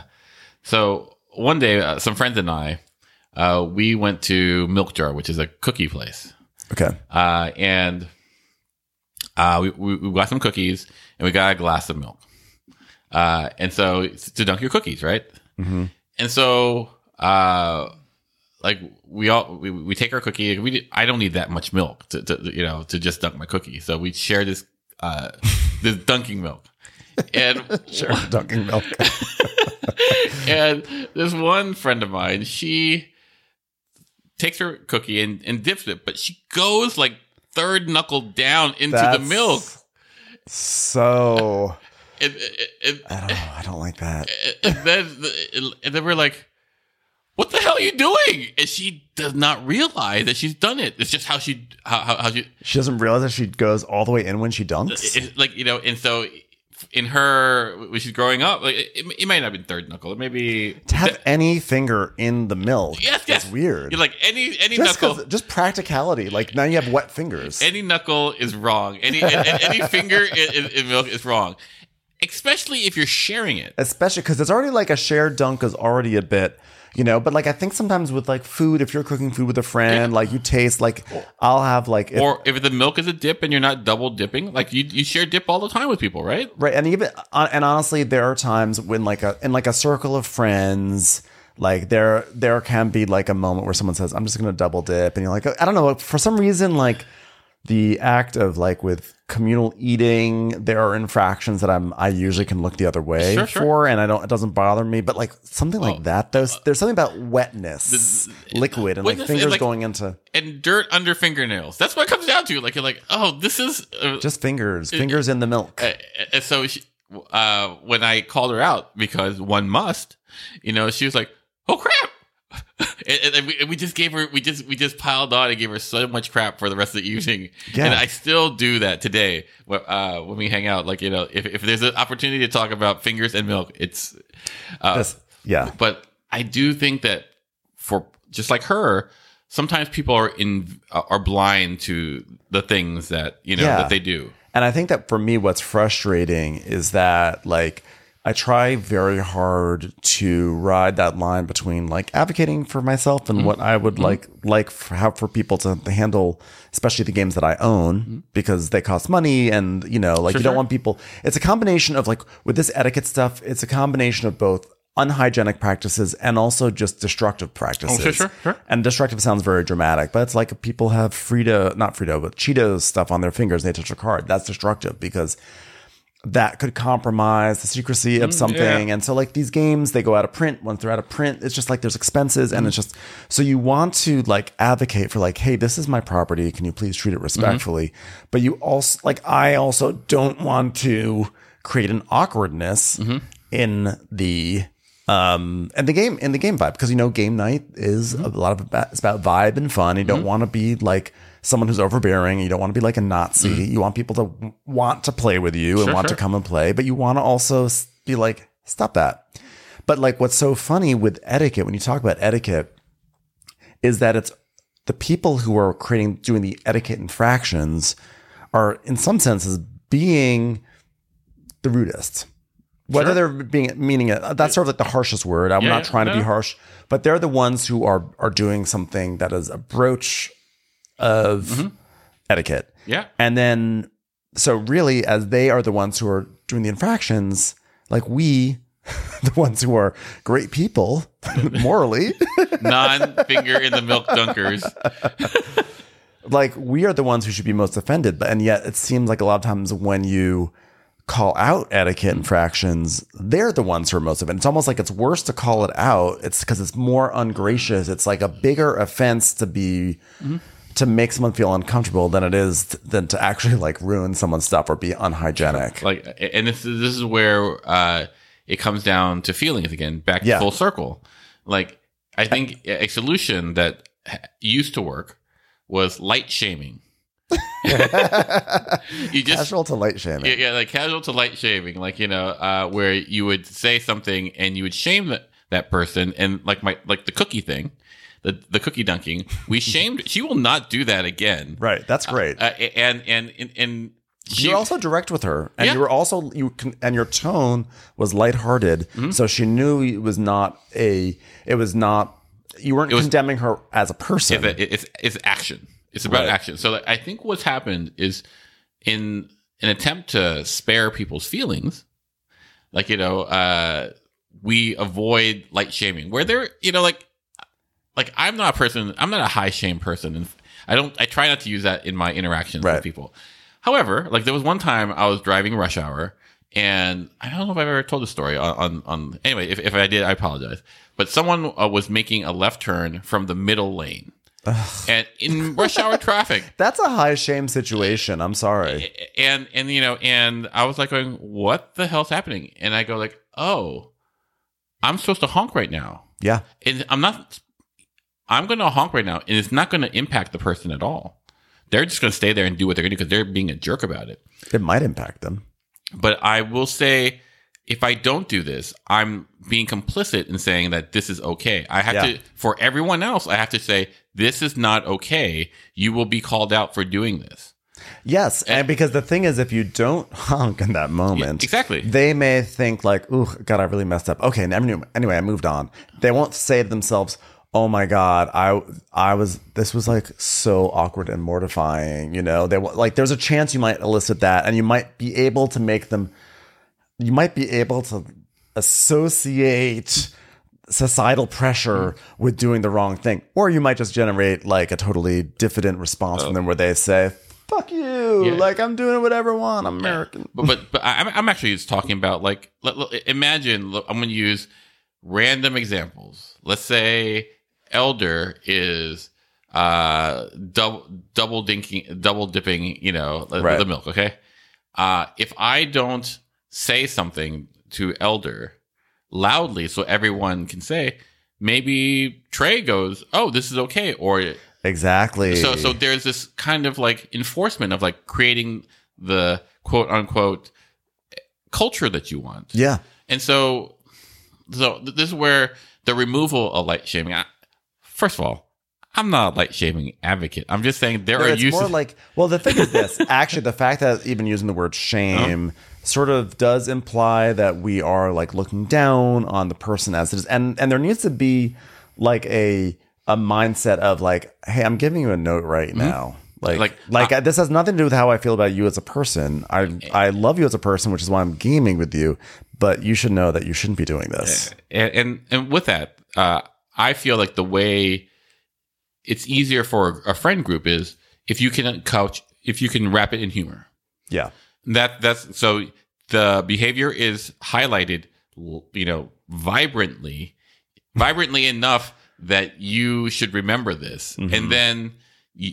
so one day, uh, some friends and I, uh, we went to Milk Jar, which is a cookie place, Okay. uh, and uh, we, we we got some cookies and we got a glass of milk, uh, and so it's to dunk your cookies, right? Mm-hmm. And so, uh, like we all we, we take our cookie. We did, I don't need that much milk to, to you know to just dunk my cookie. So we share this uh, this dunking milk, and Sure. Dunking milk. and this one friend of mine, she takes her cookie and, and dips it, but she goes like third knuckle down into the That's milk. So And, and, I don't know. I don't like that. and then and then we're like, what the hell are you doing? And she does not realize that she's done it. It's just how she how how, how she She doesn't realize that she goes all the way in when she dunks. it, like you know. And so in her when she's growing up, like it, it might not have been third knuckle. It may be To have any finger in the milk yes, yes, is weird. You're like any any just, knuckle. 'cause- just practicality. Like now you have wet fingers. Any knuckle is wrong. Any any, any finger in, in, in milk is wrong, especially if you're sharing it. Especially because it's already like a shared dunk is already a bit, you know. But like I think sometimes with like food, if you're cooking food with a friend, yeah. like you taste like I'll have like if, or if the milk is a dip and you're not double dipping, like you you share dip all the time with people, right? Right, and even and honestly, there are times when like a in like a circle of friends. Like there, there can be like a moment where someone says, "I'm just going to double dip," and you're like, I don't know. For some reason, like the act of like with communal eating, there are infractions that I'm I usually can look the other way sure, for, sure. and I don't. It doesn't bother me. But like something like oh, that, though, uh, there's something about wetness, the, wetness liquid, and like fingers and, like, going into and dirt under fingernails. That's what it comes down to. Like you're like, oh, this is uh, just fingers, fingers uh, in the milk. Uh, uh, so she, uh, when I called her out because one must, you know, she was like, "Oh crap." and, and, we, and we just gave her, we just, we just piled on and gave her so much crap for the rest of the evening. Yeah. And I still do that today uh, when we hang out. Like, you know, if, if there's an opportunity to talk about fingers and milk, it's, uh, yeah. But I do think that for just like her, sometimes people are in, are blind to the things that, you know, yeah. that they do. And I think that for me, what's frustrating is that like, I try very hard to ride that line between like advocating for myself and mm-hmm. what I would mm-hmm. like like for how for people to, to handle, especially the games that I own mm-hmm. because they cost money and you know like sure, you don't sure. want people. It's a combination of like with this etiquette stuff. It's a combination of both unhygienic practices and also just destructive practices. Oh, sure, sure, sure. And destructive sounds very dramatic, but it's like people have Frito, not Frito, but Cheetos stuff on their fingers and they touch a card. That's destructive because that could compromise the secrecy of something. Yeah. And so like these games, they go out of print. Once they're out of print, it's just like there's expenses and mm-hmm. it's just, so you want to like advocate for like, hey, this is my property. Can you please treat it respectfully? Mm-hmm. But you also like, I also don't want to create an awkwardness mm-hmm. in the, um, and the game, in the game vibe, because you know, game night is mm-hmm. a lot of about, it's about vibe and fun. You don't mm-hmm. want to be like someone who's overbearing. You don't want to be like a Nazi. Mm-hmm. You want people to want to play with you and sure, want sure. to come and play, but you want to also be like, stop that. But like, what's so funny with etiquette, when you talk about etiquette, is that it's the people who are creating, doing the etiquette infractions are in some senses being the rudest. Whether sure. they're being meaning it, that's sort of like the harshest word. I'm yeah, not trying yeah, to be harsh, but they're the ones who are are doing something that is a broach of mm-hmm. etiquette. Yeah. And then, so really, as they are the ones who are doing the infractions, like we, the ones who are great people, morally. Non-finger in the milk dunkers. Like, we are the ones who should be most offended. But, and yet, it seems like a lot of times when you call out etiquette infractions, they're the ones who are most offended. It's almost like it's worse to call it out. It's because it's more ungracious. It's like a bigger offense to be... Mm-hmm. to make someone feel uncomfortable than it is t- than to actually like ruin someone's stuff or be unhygienic. Like, and this this is where uh, it comes down to feelings again, back yeah. full circle. Like, I think a solution that used to work was light shaming. you just, casual to light shaming. Yeah, yeah, like casual to light shaming. Like, you know, uh, where you would say something and you would shame that, that person, and like my like the cookie thing. The, the cookie dunking, we shamed. She will not do that again. Right, that's great. Uh, uh, and and and, and she, you're also direct with her, and yeah. you were also you can, and your tone was lighthearted, mm-hmm. so she knew it was not a. It was not. You weren't was, condemning her as a person. It's, a, it's, it's action. It's about right. action. So I think what's happened is, in an attempt to spare people's feelings, like you know, uh, we avoid light shaming where they're you know like. Like, I'm not a person, I'm not a high shame person. And I don't, I try not to use that in my interactions right. with people. However, like there was one time I was driving rush hour and I don't know if I've ever told the story on, on, on anyway, if, if I did, I apologize. But someone uh, was making a left turn from the middle lane. Ugh. And in rush hour traffic. That's a high shame situation. I'm sorry. And, and, you know, and I was like going, what the hell's happening? And I go like, oh, I'm supposed to honk right now. Yeah. And I'm not... I'm going to honk right now, and it's not going to impact the person at all. They're just going to stay there and do what they're going to do because they're being a jerk about it. It might impact them. But I will say, if I don't do this, I'm being complicit in saying that this is okay. I have yeah. to, for everyone else, I have to say, this is not okay. You will be called out for doing this. Yes, and, and because the thing is, if you don't honk in that moment, yeah, exactly, they may think like, "Ooh, God, I really messed up." Okay, anyway, I moved on. They won't say to themselves, "Oh my God, I I was this was like so awkward and mortifying." You know, they like there's a chance you might elicit that, and you might be able to make them. You might be able to associate societal pressure with doing the wrong thing, or you might just generate like a totally diffident response oh. from them where they say, "Fuck you!" Yeah. Like I'm doing whatever I want. I'm American. Yeah. But but, but I'm I'm actually just talking about like let, let, imagine. Look, I'm going to use random examples. Let's say Elder is uh double double dinking double dipping, you know, right. the milk. Okay, uh, if I don't say something to Elder loudly so everyone can say, maybe Trey goes, "Oh, this is okay," or exactly. So, so there's this kind of like enforcement of like creating the quote unquote culture that you want. Yeah. And so, so this is where the removal of light shaming. I, first of all, I'm not a light shaming advocate. I'm just saying there no, are it's uses. More like, well, the thing is this. Actually, the fact that even using the word shame. Uh-huh. Sort of does imply that we are like looking down on the person as it is, and and there needs to be like a a mindset of like, hey, I'm giving you a note right mm-hmm. now, like like, like uh, this has nothing to do with how I feel about you as a person. I I love you as a person, which is why I'm gaming with you, but you should know that you shouldn't be doing this. And and, and with that, uh, I feel like the way it's easier for a friend group is if you can couch, if you can wrap it in humor. Yeah. That that's so the behavior is highlighted, you know, vibrantly, vibrantly enough that you should remember this, mm-hmm. and then you,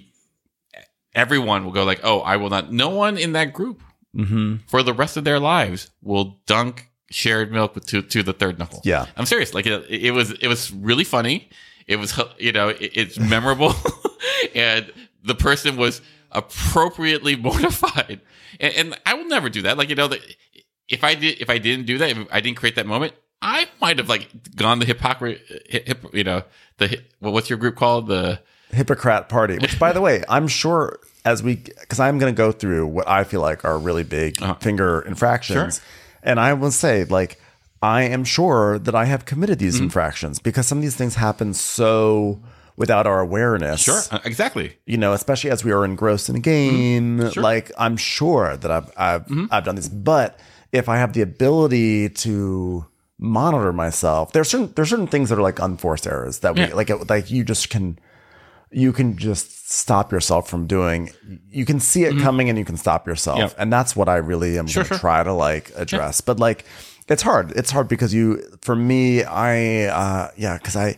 everyone will go like, "Oh, I will not." No one in that group mm-hmm. for the rest of their lives will dunk shared milk to to the third knuckle. Yeah, I'm serious. Like it, it was, it was really funny. It was, you know, it, it's memorable, and the person was appropriately mortified. And, and I will never do that. Like, you know, the, if I did, if I didn't do that, if I didn't create that moment, I might have like gone the hypocrisy, hip, hip, you know, the, well, what's your group called? The Hippocrat Party, which by the way, I'm sure as we, cause I'm going to go through what I feel like are really big uh-huh. finger infractions. Sure. And I will say like, I am sure that I have committed these mm-hmm. infractions because some of these things happen so without our awareness. Sure, exactly. You know, especially as we are engrossed in a game. Mm-hmm. Sure. Like, I'm sure that I've I've mm-hmm. I've done this, but if I have the ability to monitor myself, there's certain there's certain things that are like unforced errors that we yeah. like like you just can you can just stop yourself from doing. You can see it mm-hmm. coming and you can stop yourself, yep. and that's what I really am sure, going to sure. try to like address. Yeah. But like, it's hard. It's hard because you, for me, I uh, yeah, because I.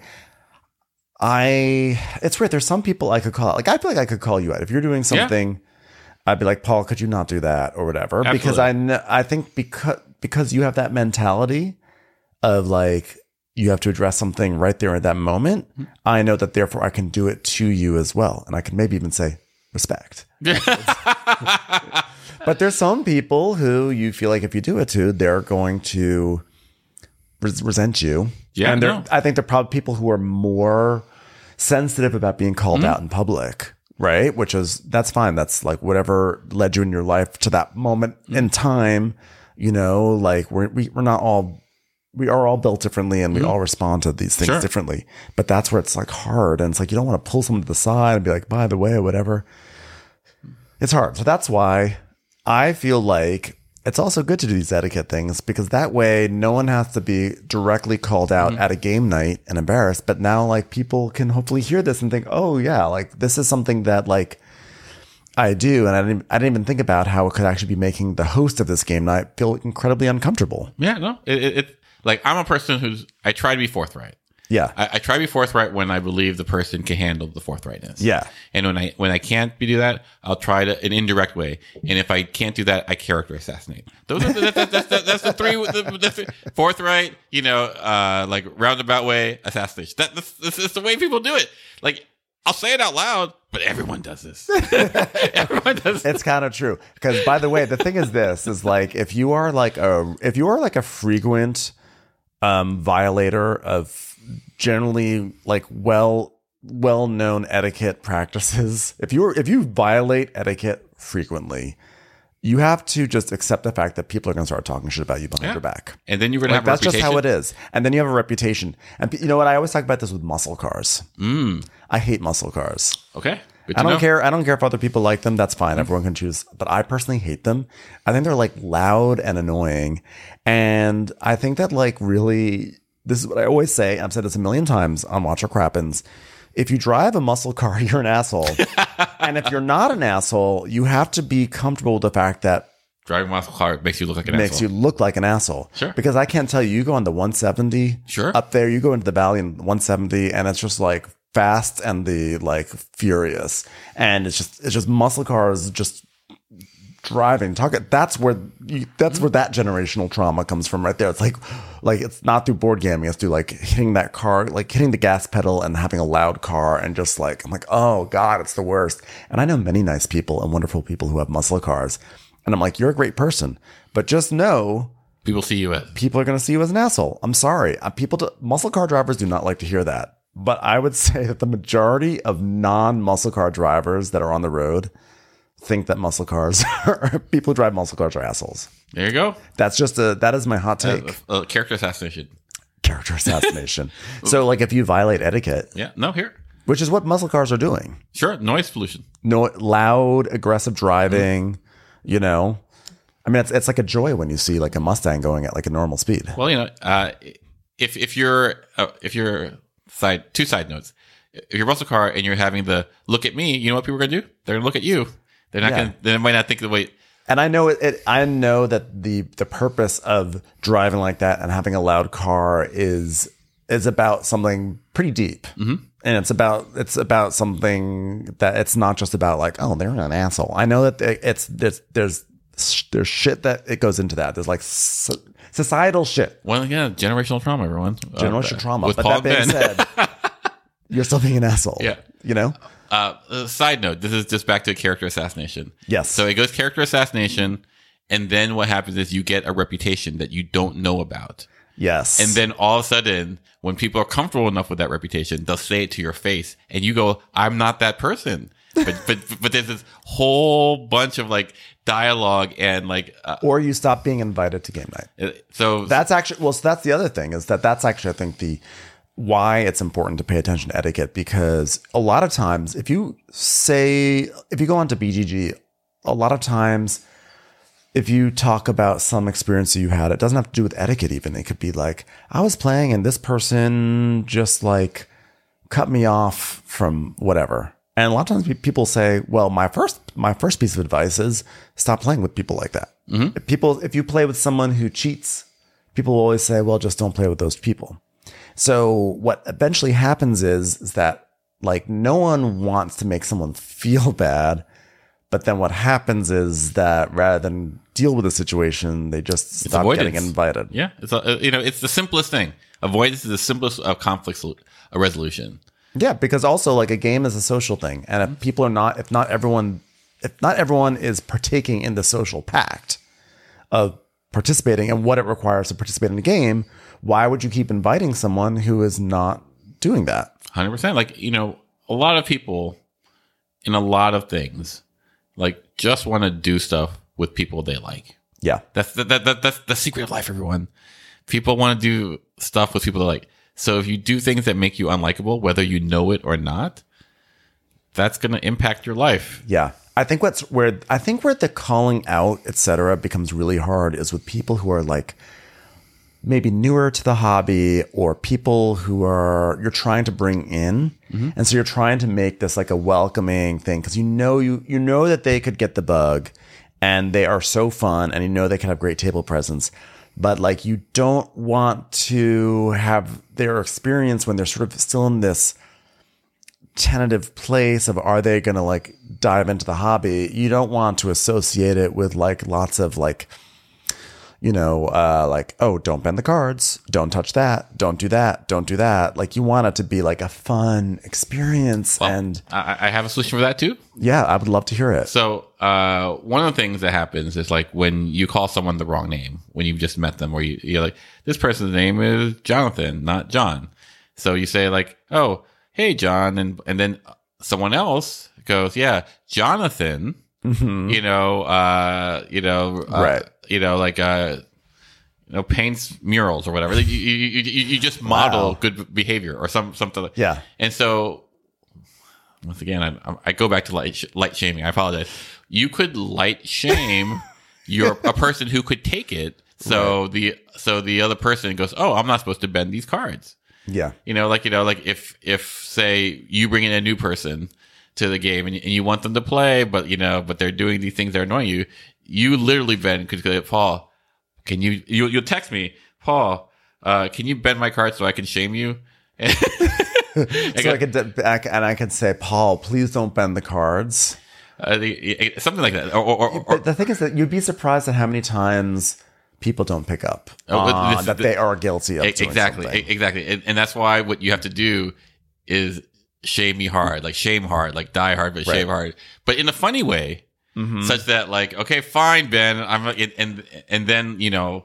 I, it's weird. There's some people I could call, like, I feel like I could call you out. If you're doing something, yeah. I'd be like, Paul, could you not do that or whatever? Absolutely. Because I, kn- I think because, because you have that mentality of like, you have to address something right there at that moment. Mm-hmm. I know that therefore I can do it to you as well. And I can maybe even say respect. But there's some people who you feel like if you do it to, they're going to res- resent you. Yeah, and no. I think they're probably people who are more sensitive about being called mm-hmm. out in public, right? Which is, that's fine. That's like whatever led you in your life to that moment mm-hmm. in time, you know, like we're, we, we're not all, we are all built differently and we mm-hmm. all respond to these things sure. differently. But that's where it's like hard. And it's like, you don't want to pull someone to the side and be like, by the way, whatever. It's hard. So that's why I feel like it's also good to do these etiquette things because that way no one has to be directly called out mm-hmm. at a game night and embarrassed. But now like people can hopefully hear this and think, oh yeah, like this is something that like I do. And I didn't, I didn't even think about how it could actually be making the host of this game night feel incredibly uncomfortable. Yeah, no, it, it, it like I'm a person who's, I try to be forthright. Yeah. I, I try to be forthright when I believe the person can handle the forthrightness. Yeah. And when I when I can't be do that, I'll try to an indirect way. And if I can't do that, I character assassinate. Those are the, that, that, that's, that, that's the three the, the, forthright, you know, uh, like roundabout way, assassination. That that's, that's, that's the way people do it. Like I'll say it out loud, but everyone does this. Everyone does this. It's kind of true. Because by the way, the thing is this is like if you are like a if you are like a frequent um, violator of generally like well well-known etiquette practices. If you if you violate etiquette frequently, you have to just accept the fact that people are going to start talking shit about you behind Yeah. your back. And then you're going to Like, have a that's just reputation. how it is. And then you have a reputation. And you know what? I always talk about this with muscle cars. Mm. I hate muscle cars. Okay. Good to I don't know. care. I don't care if other people like them. That's fine. Everyone can choose. But I personally hate them. I think they're like loud and annoying. And I think that like really, this is what I always say. I've said this a million times on Watch What Crappens. If you drive a muscle car, you're an asshole. And if you're not an asshole, you have to be comfortable with the fact that Driving a muscle car makes you look like an makes asshole. you look like an asshole. Sure. Because I can't tell you, you go on the one seventy Sure. up there, you go into the valley in one seventy, and it's just like fast and the like furious. And it's just it's just muscle cars just driving. Talk that's where you, that's where that generational trauma comes from right there. It's like like it's not through board gaming, it's through like hitting that car, like hitting the gas pedal and having a loud car, and just like I'm like, oh God, it's the worst. And I know many nice people and wonderful people who have muscle cars. And I'm like, you're a great person, but just know People see you as. people are going to see you as an asshole. I'm sorry. Uh, People, do, muscle car drivers do not like to hear that. But I would say that the majority of non-muscle car drivers that are on the road think that muscle cars are, people who drive muscle cars are assholes. There you go. That's just a, that is my hot take. Uh, uh, character assassination. Character assassination. So like if you violate etiquette, Yeah. No, here. which is what muscle cars are doing, Sure. Noise pollution. no loud, aggressive driving, you know, I mean, it's, it's like a joy when you see like a Mustang going at like a normal speed. Well, you know, uh, if if you're uh, if you're side two side notes, if you're a muscle car and you're having the look at me, you know what people are gonna do? They're gonna look at you. They're not Yeah. gonna. They might not think the way. And I know it, it. I know that the the purpose of driving like that and having a loud car is is about something pretty deep, mm-hmm. and it's about it's about something that it's not just about like, oh, they're an asshole. I know that it's there's there's there's shit that it goes into that. There's like so, societal shit, Well, yeah, generational trauma, everyone. generational Uh, trauma. With But Paul that being and Ben. said, you're still being an asshole. Yeah. you know. Uh, uh, side note: this is just back to character assassination. Yes. So it goes character assassination, and then what happens is you get a reputation that you don't know about. Yes. And then all of a sudden, when people are comfortable enough with that reputation, they'll say it to your face, and you go, "I'm not that person." But but but there's this whole bunch of like dialogue and like uh, or you stop being invited to game night. so That's actually well. So that's the other thing is that that's actually I think the why it's important to pay attention to etiquette, because a lot of times if you say if you go on to B G G, a lot of times if you talk about some experience that you had, it doesn't have to do with etiquette. Even it could be like I was playing and this person just like cut me off from whatever. And a lot of times people say, well, my first my first piece of advice is stop playing with people like that. Mm-hmm. If people, if you play with someone who cheats, people will always say, well, just don't play with those people. So what eventually happens is, is that like no one wants to make someone feel bad. But then what happens is that rather than deal with the situation, they just stop avoidance. getting invited. Yeah, it's a, you know it's the simplest thing. Avoidance is the simplest of conflict sol- a resolution. Yeah, because also like a game is a social thing, and if people are not, if not everyone, if not everyone is partaking in the social pact of participating and what it requires to participate in a game, why would you keep inviting someone who is not doing that? one hundred percent. Like, you know, a lot of people in a lot of things, like, just want to do stuff with people they like. Yeah, That's the, that, that, that's the secret of life, everyone. People want to do stuff with people they like. So if you do things that make you unlikable, whether you know it or not, that's going to impact your life. yeah. I think what's where I think where the calling out, et cetera, becomes really hard is with people who are like maybe newer to the hobby, or people who are you're trying to bring in, mm-hmm. and so you're trying to make this like a welcoming thing because you know you you know that they could get the bug, and they are so fun, and you know they can have great table presence, but like you don't want to have their experience when they're sort of still in this tentative place of are they going to like dive into the hobby. You don't want to associate it with like lots of like, you know, uh, like, oh, don't bend the cards. Don't touch that. Don't do that. Don't do that. Like you want it to be like a fun experience. Well, and I, I have a solution for that too. yeah, I would love to hear it. So uh, one of the things that happens is like when you call someone the wrong name, when you've just met them, or you, you're like, this person's name is Jonathan, not John. So you say like, oh, "Hey, John," and and then someone else goes, "Yeah, Jonathan." Mm-hmm. You know, uh, you know, uh, Right. You know, like uh, you know, paints murals or whatever. Like, you, you, you, you just model Wow. good behavior or some something. Like, Yeah. And so, once again, I, I go back to light sh- light shaming. I apologize. You could light shame your a person who could take it. So Right. the so the other person goes, "Oh, I'm not supposed to bend these cards." Yeah. You know, like you know, like if if say you bring in a new person to the game and you, and you want them to play, but you know, but they're doing these things that are annoying you. You literally bend could go, Paul, can you, you, you'll text me, Paul, uh, can you bend my card so I can shame you? So I could back and I could say, Paul, please don't bend the cards. Uh, the, something like that. Or, or, or, But the thing is that you'd be surprised at how many times people don't pick up Oh, but uh, this- that they are guilty of doing exactly, something. exactly. And, and that's why what you have to do is shame me hard, like shame hard, like die hard, but Right. shame hard, but in a funny way. Mm-hmm. Such that, like, okay, fine, Ben. I'm like, and and then you know,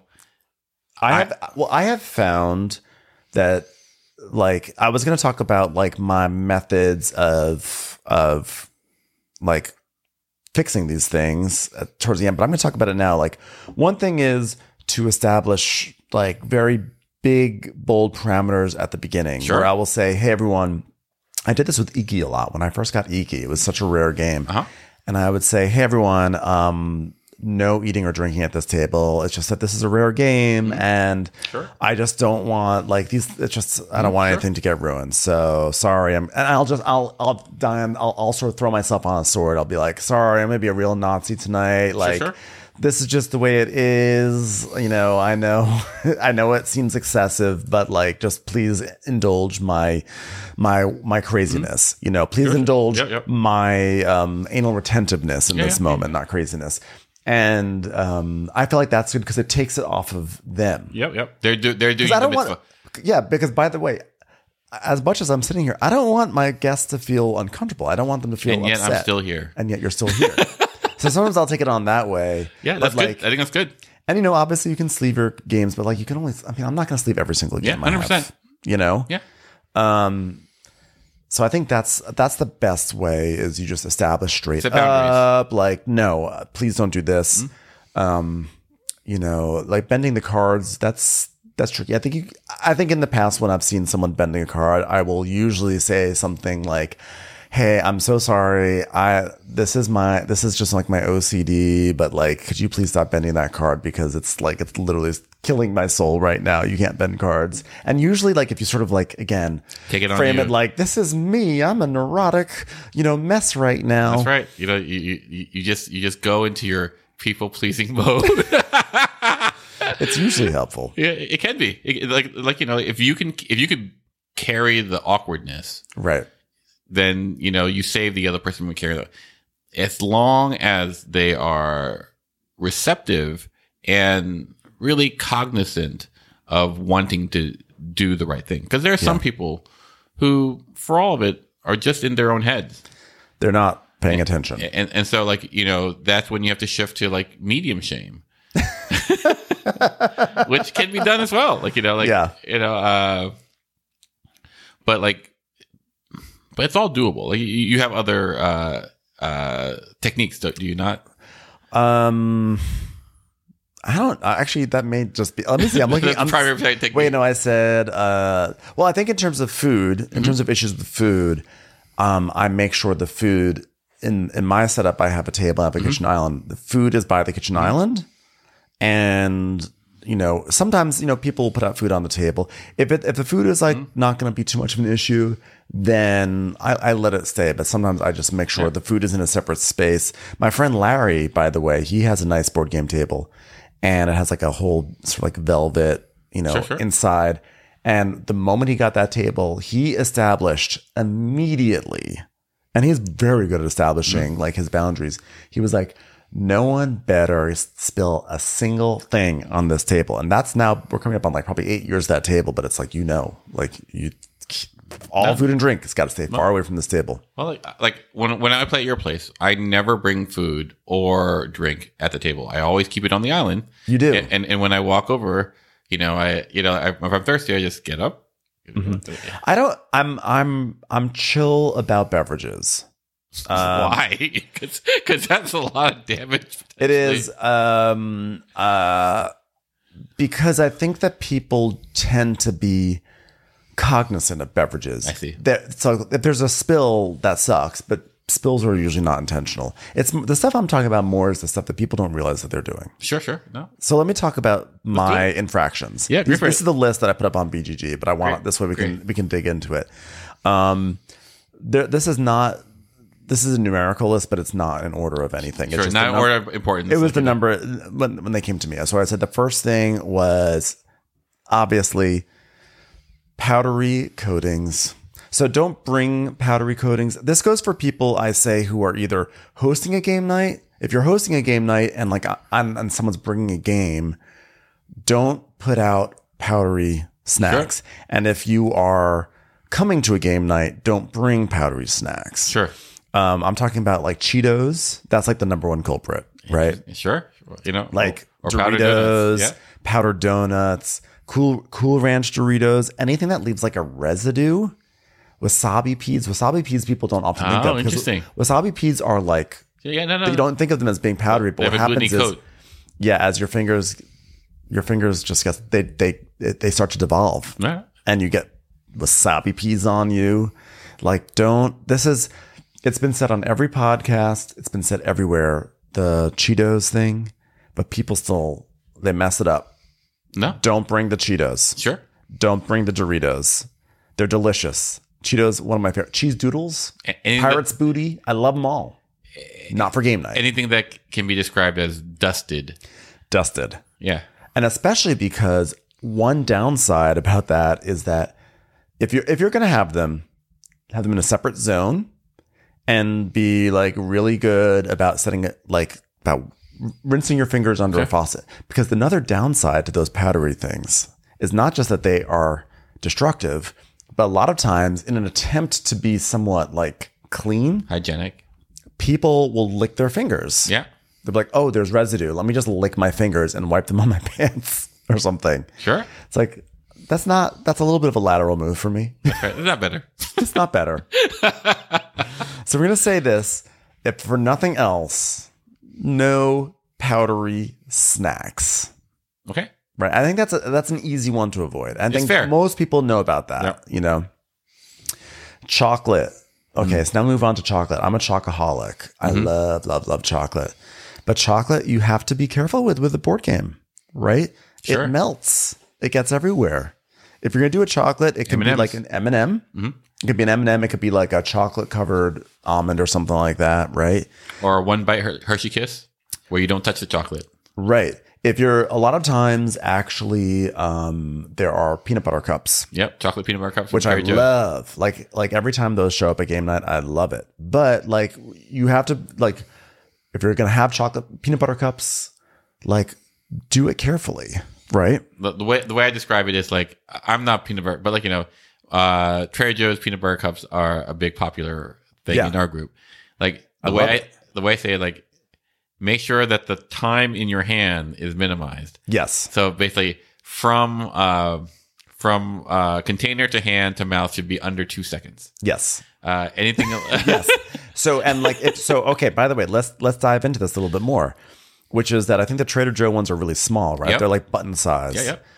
I have well, I have found that like I was going to talk about like my methods of of like fixing these things uh, towards the end, but I'm going to talk about it now. Like one thing is to establish like very big bold parameters at the beginning, Sure. where I will say, "Hey, everyone." I did this with Iki a lot when I first got Iki. It was such a rare game. Uh-huh. And I would say, hey, everyone, um, no eating or drinking at this table. It's just that this is a rare game. Mm-hmm. And Sure. I just don't want like these. It's just, I don't want sure. anything to get ruined. So sorry. I'm, and I'll just, I'll, I'll die. on- I'll, I'll sort of throw myself on a sword. I'll be like, sorry, I'm going to be a real Nazi tonight. Like, sure. this is just the way it is. You know, I know, I know it seems excessive, but like, just please indulge my, my, my craziness. You know, please indulge Yep, yep. my um, anal retentiveness in Yeah, this yeah. moment, not craziness. And um, I feel like that's good because it takes it off of them. Yep, yep. They're do, they're doing 'Cause I the don't want, mitzvah. yeah, because by the way, as much as I'm sitting here, I don't want my guests to feel uncomfortable. I don't want them to feel And yet upset. I'm still here. And yet you're still here. So sometimes I'll take it on that way. Yeah, But that's like, good. I think that's good. and you know, obviously you can sleeve your games, but like you can only, I mean, I'm not going to sleeve every single Yeah, game. one hundred I percent. have, you know? Yeah. Um, so I think that's that's the best way is you just establish straight Set boundaries. up, like, no, uh, please don't do this. Mm-hmm. Um, you know, like bending the cards, that's that's tricky. I think you, I think in the past when I've seen someone bending a card, I will usually say something like, hey, I'm so sorry. I this is my this is just like my O C D, but like, could you please stop bending that card because it's like it's literally killing my soul right now. You can't bend cards. And usually, like, if you sort of like again Take it on frame you. it like this is me. I'm a neurotic, you know, mess right now. That's right. You know, you, you you just you just go into your people pleasing mode. It's usually helpful, Yeah, it can be. It, like like you know, if you can if you could carry the awkwardness, right? then you know you save the other person from carrying it. As long as they are receptive and really cognizant of wanting to do the right thing, because there are some Yeah. people who, for all of it, are just in their own heads, They're not paying attention. and and so like you know that's when you have to shift to like medium shame. Which can be done as well, like you know, like Yeah. you know, uh, but like, but it's all doable. Like you, you have other uh, uh, techniques, do do you not? Um, I don't uh, actually. That may just be. Let me see. I'm looking. That's the I'm, primary technique. Wait, no. I said. Uh, well, I think in terms of food, in Mm-hmm. terms of issues with food, um, I make sure the food in in my setup. I have a table. I have a Mm-hmm. kitchen island. The food is by the kitchen island, and you know, sometimes you know people will put out food on the table. If it if the food is like Mm-hmm. not going to be too much of an issue, then I, I let it stay. But sometimes I just make sure Yeah. the food is in a separate space. My friend Larry, by the way, he has a nice board game table, and it has like a whole sort of like velvet, you know, Sure, sure. inside. And the moment he got that table, he established immediately, and he's very good at establishing like his boundaries. He was like, no one better spill a single thing on this table. And that's now, we're coming up on like probably eight years of that table, but it's like, you know, like you, all No. food and drink has got to stay far away from this table. Well, like, like when when I play at your place, I never bring food or drink at the table. I always keep it on the island. You do. And and, and when I walk over, you know, I you know, I, if I'm thirsty, I just get up, Mm-hmm. I don't. I'm. I'm. I'm chill about beverages. Um, Why? Because that's a lot of damage. It is. Um. Uh. Because I think that people tend to be cognizant of beverages. I see. That, so if there's a spill, that sucks. But spills are usually not intentional. It's the stuff I'm talking about more is the stuff that people don't realize that they're doing. Sure, sure. No. So let me talk about my infractions. Yeah, this, this is the list that I put up on B G G, but I want Great. this way we Great. can we can dig into it. Um, there, this is not this is a numerical list, but it's not in order of anything. Sure, it's just not in num- order of importance. It was the number when when they came to me. So I said the first thing was obviously powdery coatings. So don't bring powdery coatings. This goes for people, I say, who are either hosting a game night. If you're hosting a game night and like and, and someone's bringing a game, don't put out powdery snacks. Sure. And if you are coming to a game night, don't bring powdery snacks. Sure. Um, I'm talking about like Cheetos. That's like the number one culprit, right? Sure. You know, like or, or Doritos, powdered donuts. Yeah. powdered donuts, cool, cool ranch Doritos, anything that leaves like a residue. Wasabi peas. Wasabi peas people don't often think oh, of. Interesting. Wasabi peas are like, yeah, no, no. you don't think of them as being powdery, but they what have a happens is, coat. yeah, as your fingers, your fingers just get, they, they, they start to devolve Yeah. and you get wasabi peas on you. Like, don't, this is, it's been said on every podcast. It's been said everywhere, the Cheetos thing, but people still, they mess it up. No. Don't bring the Cheetos. Sure. Don't bring the Doritos. They're delicious. Cheetos, one of my favorite. Cheese Doodles, anything Pirates that, Booty. I love them all. Not for game night. Anything that can be described as dusted. Dusted. Yeah. And especially because one downside about that is that if you're, if you're going to have them, have them in a separate zone and be like really good about setting it, like about rinsing your fingers under sure. a faucet. Because another downside to those powdery things is not just that they are destructive, but a lot of times in an attempt to be somewhat like clean, hygienic, people will lick their fingers. Yeah. They'll be like, oh, there's residue. Let me just lick my fingers and wipe them on my pants or something. Sure. It's like, that's not, that's a little bit of a lateral move for me. Okay. It's not better. It's not better. So we're going to say this, if for nothing else, no powdery snacks. Okay. Right. I think that's a, that's an easy one to avoid. I it's think fair. most people know about that, yep. you know. Chocolate. Okay, mm. so now move on to chocolate. I'm a chocoholic. I mm-hmm. love, love, love chocolate. But chocolate you have to be careful with with the board game, right? Sure. It melts. It gets everywhere. If you're going to do a chocolate, it can M and M's. Be like an M and M. Mm-hmm. It could be an M and M. It could be like a chocolate covered almond or something like that, right? Or a one bite Her- Hershey Kiss where you don't touch the chocolate. Right. If you're a lot of times actually, um, there are peanut butter cups. Yep, chocolate peanut butter cups, which I love. Like, like every time those show up at game night, I love it. But like, you have to like, if you're gonna have chocolate peanut butter cups, like, do it carefully, right? The, the way the way I describe it is like, I'm not peanut butter, but like you know, uh, Trader Joe's peanut butter cups are a big popular thing yeah. in our group. Like the I way I, the way I say it, like. Make sure that the time in your hand is minimized. Yes. So basically, from uh, from uh, container to hand to mouth should be under two seconds. Yes. Uh, anything? Yes. So and like if so, okay. By the way, let's let's dive into this a little bit more, which is that I think the Trader Joe ones are really small, right? Yep. They're like button size. Yeah. Yep.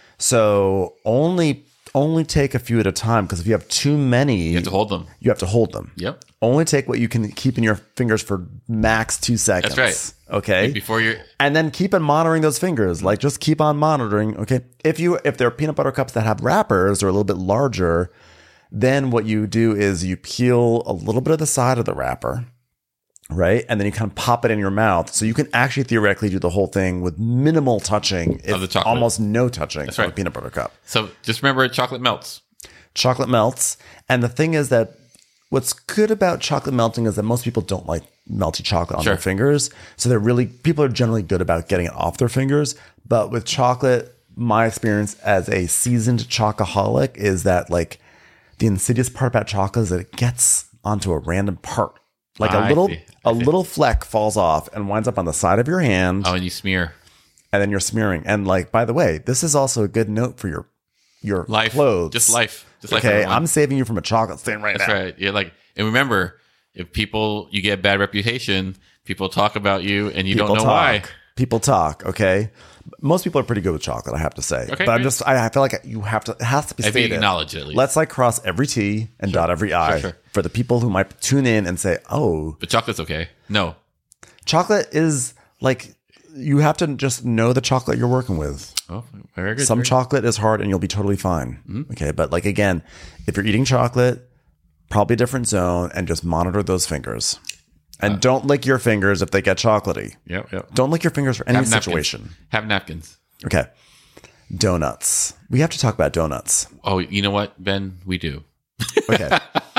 So only only take a few at a time because if you have too many, you have to hold them. You have to hold them. Yep. Only take what you can keep in your fingers for max two seconds. That's right. Okay. Like before you're, and then keep on monitoring those fingers. Like just keep on monitoring. Okay. If you if they're peanut butter cups that have wrappers or a little bit larger, then what you do is you peel a little bit of the side of the wrapper, right? And then you kind of pop it in your mouth. So you can actually theoretically do the whole thing with minimal touching, if of the chocolate. Almost no touching That's of right. a peanut butter cup. So just remember, chocolate melts. Chocolate melts. And the thing is that what's good about chocolate melting is that most people don't like melty chocolate on sure. their fingers. So they're really, people are generally good about getting it off their fingers. But with chocolate, my experience as a seasoned chocoholic is that like the insidious part about chocolate is that it gets onto a random part. Like a I little, see. a little fleck falls off and winds up on the side of your hand. Oh, and you smear. And then you're smearing. And like, by the way, this is also a good note for your, your life. clothes. Just life. Just like okay, everyone. I'm saving you from a chocolate stain right That's now. right. Yeah, like, and remember, if people you get a bad reputation, people talk about you, and you People don't know talk. why. People talk. Okay, most people are pretty good with chocolate, I have to say. Okay, but I'm great. just, I, I feel like you have to. It has to be If you stated. acknowledge it, at least. Let's like cross every T and dot every I sure. for the people who might tune in and say, "Oh, But chocolate's okay. No, chocolate is like." You have to just know the chocolate you're working with. oh, very good. Some very chocolate is hard and you'll be totally fine. Mm-hmm. Okay. But like, again, if you're eating chocolate, probably a different zone and just monitor those fingers. And Uh, don't lick your fingers if they get chocolatey. good. Yep, yep. Don't lick your fingers for any Have napkins. situation. Have napkins. Okay. Donuts. We have to talk about donuts. Oh, you know what, Ben? We do. Okay.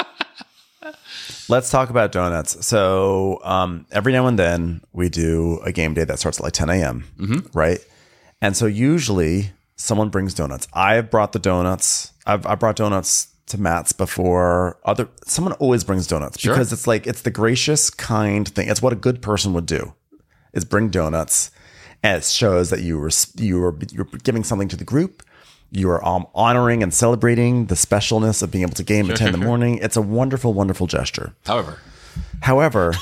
Let's talk about donuts. So um, every now and then we do a game day that starts at like ten a.m. Mm-hmm. Right? And so usually someone brings donuts. I've brought the donuts. I've I brought donuts to Matt's before. Other someone always brings donuts Sure. because it's like it's the gracious, kind thing. It's what a good person would do. Is bring donuts, and it shows that you were you were you're giving something to the group. You are um, honoring and celebrating the specialness of being able to game at ten in the sure, sure. morning. It's a wonderful, wonderful gesture. However, However,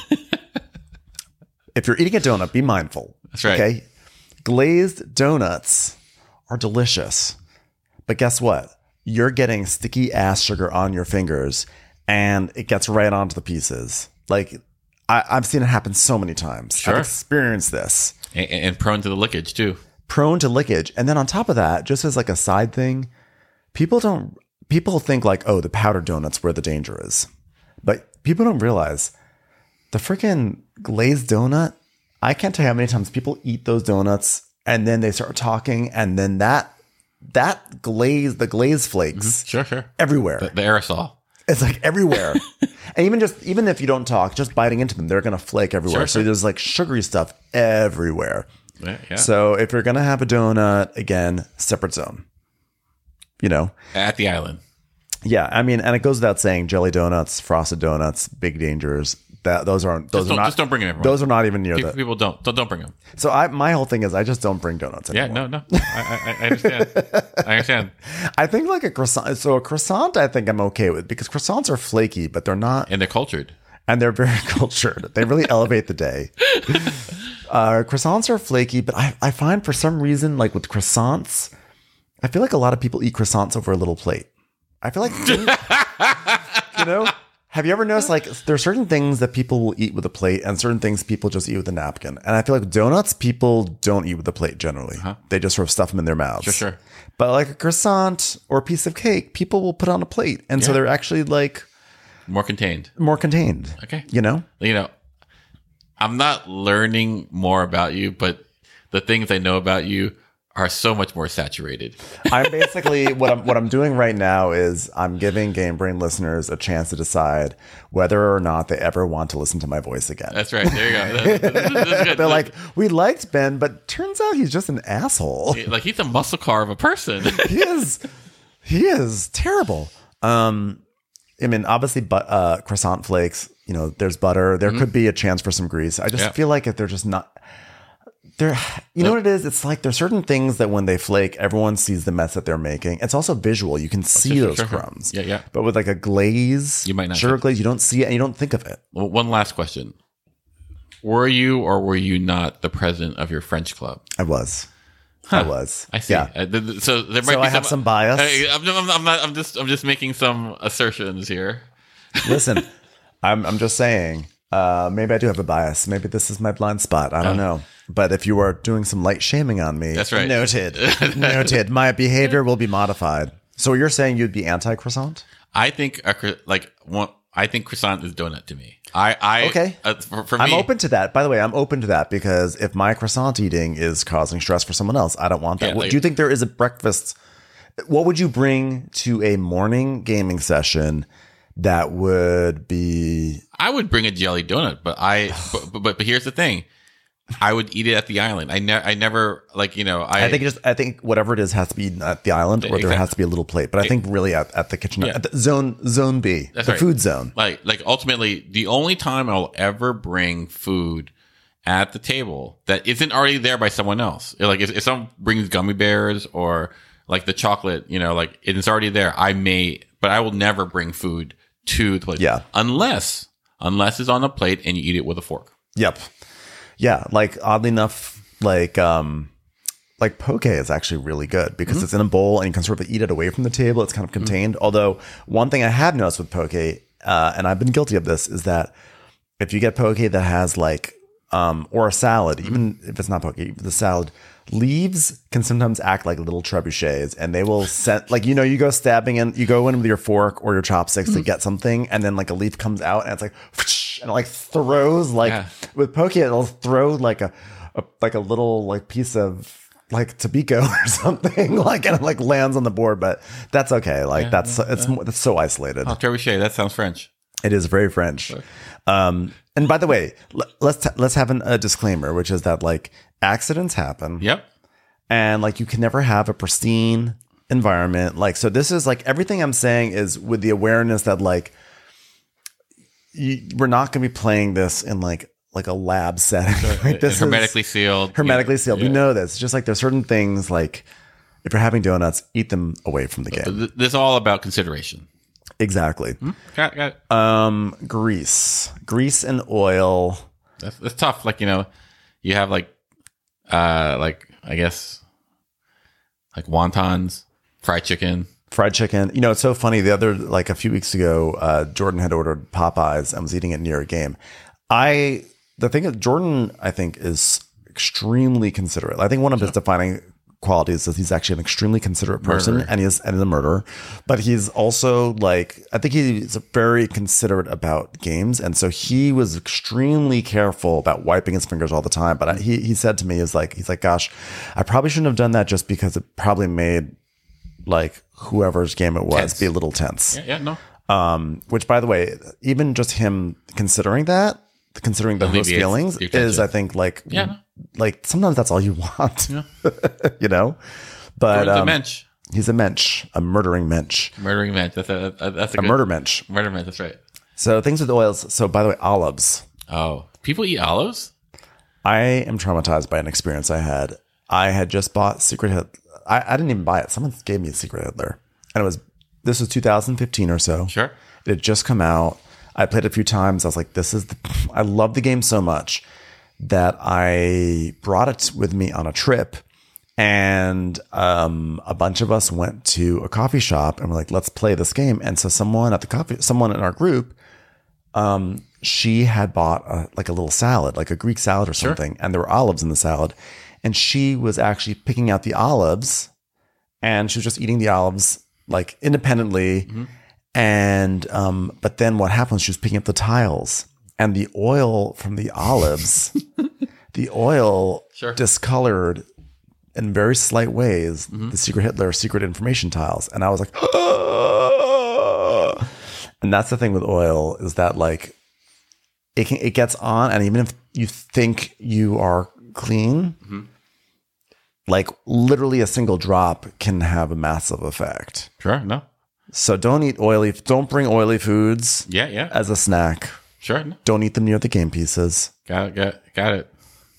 if you're eating a donut, be mindful. That's right. Okay. Glazed donuts are delicious. But guess what? You're getting sticky ass sugar on your fingers and it gets right onto the pieces. Like, I, I've seen it happen so many times. Sure. I've experienced this. and, and prone to the lickage too. Prone to lickage. And then on top of that, just as like a side thing, people don't, people think like, oh, the powdered donut's where the danger is. But people don't realize the freaking glazed donut. I can't tell you how many times people eat those donuts and then they start talking and then that, that glaze, the glaze flakes Sure, sure. everywhere. The, the aerosol. It's like everywhere. And even just, even if you don't talk, just biting into them, they're going to flake everywhere. Sure, so sure. there's like sugary stuff everywhere. Yeah, yeah. So if you're going to have a donut, again, separate zone, you know? At the island. Yeah. I mean, and it goes without saying jelly donuts, frosted donuts, big dangers. That those aren't, those Just are don't, not, just don't bring it everyone. those are not even near people, the, people don't, don't. Don't bring them. so I, my whole thing is I just don't bring donuts Yeah, anymore. no, no. I, I, I understand. I understand. I think like a croissant. So a croissant, I think I'm okay with because croissants are flaky, but they're not, And they're cultured. and they're very cultured. They really elevate the day. Uh, croissants are flaky, but I, I find for some reason, like with croissants, I feel like a lot of people eat croissants over a little plate. I feel like, you know, have you ever noticed like there are certain things that people will eat with a plate and certain things people just eat with a napkin? And I feel like donuts, people don't eat with a plate generally. Uh-huh. They just sort of stuff them in their mouths. Sure, sure. But like a croissant or a piece of cake, people will put on a plate. And so Yeah. they're actually like More contained. more contained. Okay. You know? You know, I'm not learning more about you, but the things I know about you are so much more saturated. I'm basically what I'm what I'm doing right now is I'm giving Game Brain listeners a chance to decide whether or not they ever want to listen to my voice again. That's right. There you go. That's, that's, that's good. They're like, we liked Ben, but turns out he's just an asshole. like he's a muscle car of a person. He is he is terrible. Um I mean, obviously, but uh, croissant flakes. You know, there's butter. There could be a chance for some grease. I just Yeah. feel like if they're just not, they're. You know what it is? It's like there's certain things that when they flake, everyone sees the mess that they're making. It's also visual. You can see sure, those sure, sure. crumbs. Yeah, yeah. But with like a glaze, You might not sugar see- glaze. You don't see it and you don't think of it. Well, one last question. Were you or were you not the president of your French club? I was. I was. I see. Yeah. Uh, th- th- so there might So be I have some bias. I, I'm, I'm, I'm not. I'm just. I'm just making some assertions here. Listen, I'm I'm just saying. Uh, maybe I do have a bias. Maybe this is my blind spot. I don't know. But if you are doing some light shaming on me, That's right. Noted. Noted. My behavior will be modified. So you're saying you'd be anti-croissant? I think a, cro- like one. I think croissant is donut to me. I. I Okay. Uh, for, for I'm me, open to that. By the way, I'm open to that because if my croissant eating is causing stress for someone else, I don't want that. Yeah, What- like- do you think there is a breakfast? What would you bring to a morning gaming session that would be? I would bring a jelly donut, but I. but, but but here's the thing. I would eat it at the island. I never. I never like you know. I, I think it just. I think whatever it is has to be eaten at the island, or there Exactly. has to be a little plate. But I think really at, at the kitchen, Yeah. at the zone zone B, That's the right. food zone. like like ultimately the only time I'll ever bring food at the table that isn't already there by someone else. Like if, if someone brings gummy bears or like the chocolate, you know, like it's already there. I may, but I will never bring food to the plate. Yeah. Unless, unless it's on a plate and you eat it with a fork. Yep. Yeah. Like oddly enough, like, um, like poke is actually really good because mm-hmm. it's in a bowl and you can sort of eat it away from the table. It's kind of contained. Mm-hmm. Although one thing I have noticed with poke, uh, and I've been guilty of this, is that if you get poke that has like, um, or a salad, mm-hmm. even if it's not poke, the salad, leaves can sometimes act like little trebuchets, and they will set, like, you know, you go stabbing in, you go in with your fork or your chopsticks mm-hmm. to get something, and then like a leaf comes out and it's like, and it like throws like yeah. with poke, it'll throw like a, a like a little like piece of like Tobiko or something, like, and it like lands on the board, but that's okay. Like yeah, that's yeah, it's yeah. it's so isolated. Oh, trebuchet, that sounds French. It is very French. Okay. Um, and by the way, l- let's t- let's have an, a disclaimer, which is that like accidents happen. Yep. And like you can never have a pristine environment. Like, so this is like everything I'm saying is with the awareness that like you, we're not going to be playing this in like like a lab setting. Like, this hermetically is sealed. Hermetically yeah. sealed. Yeah. We know this. Just like there's certain things like if you're having donuts, eat them away from the game. This is all about consideration. Exactly. Hmm? Got, got it. Um, grease, grease and oil. That's, that's tough. Like, you know, you have like, uh, like I guess, like wontons, fried chicken, fried chicken. You know, it's so funny. The other like a few weeks ago, uh, Jordan had ordered Popeyes and was eating it near a game. I the thing is, Jordan, I think, is extremely considerate. I think one of his defining qualities is he's actually an extremely considerate person, murderer. and he's and he's a murderer. But he's also like, I think he's very considerate about games, and so he was extremely careful about wiping his fingers all the time. But I, he he said to me, "Is like he's like, gosh, I probably shouldn't have done that just because it probably made like whoever's game it was tense. be a little tense." Yeah, yeah, no. Um, which, by the way, even just him considering that, considering the host feelings, is I think like yeah. No. Like sometimes that's all you want, yeah. you know. But um, a mensch. He's a mensch, a murdering mensch, murdering mensch. That's a that's a, a good, murder mensch. Murder mensch. That's right. So things with oils. So by the way, olives. Oh, people eat olives. I am traumatized by an experience I had. I had just bought Secret Hitler. I, I didn't even buy it. Someone gave me a Secret Hitler, and it was this was two thousand fifteen or so. Sure. It had just come out. I played it a few times. I was like, this is the. I love the game so much that I brought it with me on a trip, and um, a bunch of us went to a coffee shop and we're like, let's play this game. And so someone at the coffee, someone in our group, um, she had bought a, like a little salad, like a Greek salad or something. Sure. And there were olives in the salad, and she was actually picking out the olives, and she was just eating the olives like independently. Mm-hmm. And, um, but then what happened was she was picking up the tiles. And the oil from the olives, the oil sure. discolored in very slight ways mm-hmm. the Secret Hitler secret information tiles. And I was like, ah! And that's the thing with oil is that like it can, it gets on, and even if you think you are clean, mm-hmm. like literally a single drop can have a massive effect. Sure, no. So don't eat oily, don't bring oily foods yeah, yeah. as a snack. Sure. Don't eat them near the game pieces. Got it. Got, got it.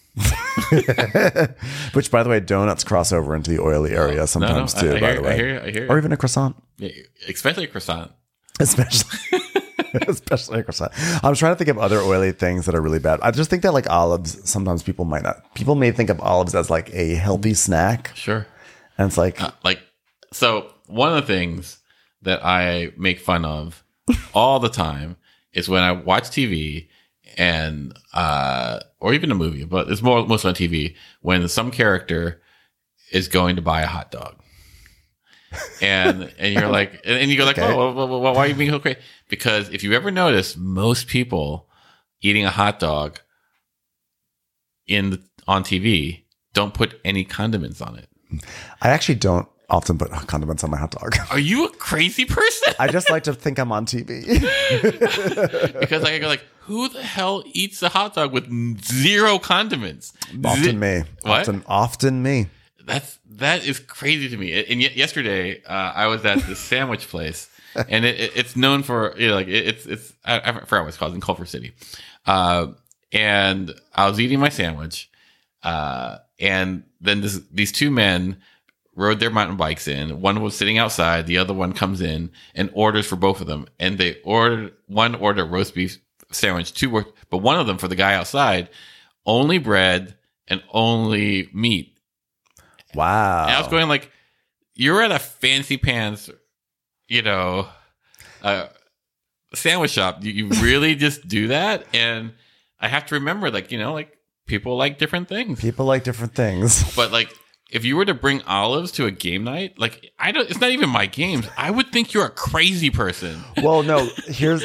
Which, by the way, donuts cross over into the oily area sometimes no, no, I, too. I by hear, the way, I hear you, I hear you. Or even a croissant. Yeah, especially a croissant. Especially, especially a croissant. I'm trying to think of other oily things that are really bad. I just think that like olives, sometimes people might not. People may think of olives as like a healthy snack. Sure. And it's like, uh, like so. One of the things that I make fun of all the time is when I watch T V and, uh, or even a movie, but it's more, mostly on T V, when some character is going to buy a hot dog. And, and you're like, and you go like, okay. oh, well, well, why are you being so crazy? Because if you ever notice, most people eating a hot dog in the, on T V don't put any condiments on it. I actually don't often put condiments on my hot dog. Are you a crazy person? I just like to think I'm on T V. Because I go like, who the hell eats a hot dog with zero condiments? Often Z- me. What? Often, often me. That's that is crazy to me. And yet yesterday, uh, I was at this sandwich place, and it, it, it's known for you know, like it, it's it's I, I forgot what it's called in Culver City. Uh, and I was eating my sandwich, uh, and then this, these two men rode their mountain bikes in. One was sitting outside. The other one comes in and orders for both of them. And they ordered, one ordered a roast beef sandwich, two were, but one of them for the guy outside, only bread and only meat. Wow. And I was going like, you're at a fancy pants, you know, uh, sandwich shop. You, you really just do that? And I have to remember, like, you know, like people like different things. People like different things. But like, if you were to bring olives to a game night, like I don't, it's not even my games. I would think you're a crazy person. Well, no, here's,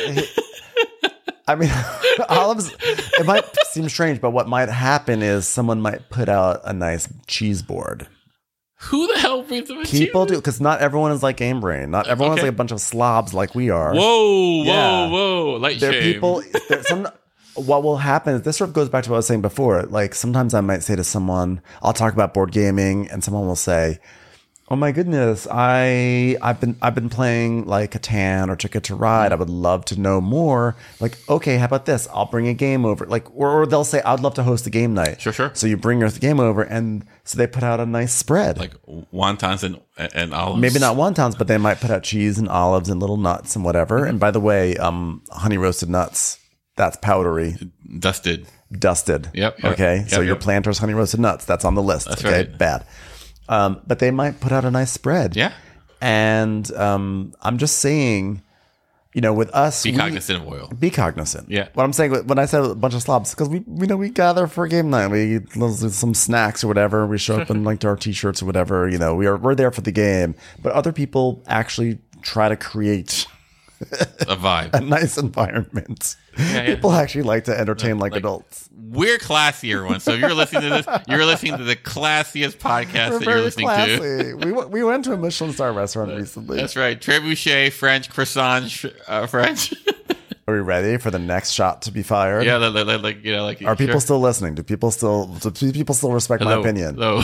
I mean, olives, it might seem strange, but what might happen is someone might put out a nice cheese board. Who the hell brings them a People cheese? do, because not everyone is like Game Brain. Not everyone's Okay. like a bunch of slobs like we are. Whoa, Yeah. whoa, whoa. Light There are shame. people, there, some, what will happen is this sort of goes back to what I was saying before. Like sometimes I might say to someone, I'll talk about board gaming, and someone will say, "Oh my goodness, I I've been I've been playing like Catan or Ticket to Ride. I would love to know more." Like, okay, how about this? I'll bring a game over. Like, or, or they'll say, "I'd love to host a game night." Sure, sure. So you bring your game over, and so they put out a nice spread. Like wontons and and olives. Maybe not wontons, but they might put out cheese and olives and little nuts and whatever. And by the way, um, honey roasted nuts. That's powdery, dusted. dusted. Yep, yep, Okay. yep, so your yep. Planters honey roasted nuts. That's on the list. That's okay. right. Bad. Um, but they might put out a nice spread. Yeah. And um, I'm just saying, you know, with us, Be we- cognizant of oil. Be cognizant. Yeah. What I'm saying when I said a bunch of slobs, because we, we know we gather for a game night. We eat little- some snacks or whatever. We show up in like our t-shirts or whatever. You know, we are we're there for the game. But other people actually try to create A vibe. a nice environment. yeah. People actually like to entertain like, Like- adults. We're classier ones. So if you're listening to this, you're listening to the classiest podcast We're that you're very listening to. classy. we w- we went to a Michelin star restaurant recently. That's right. Trebuchet, French, croissant, sh- uh, French. Are we ready for the next shot to be fired? yeah, like, like, like, you know, like. Are people sure. still listening? Do people still do people still respect Hello, my opinion? Hello.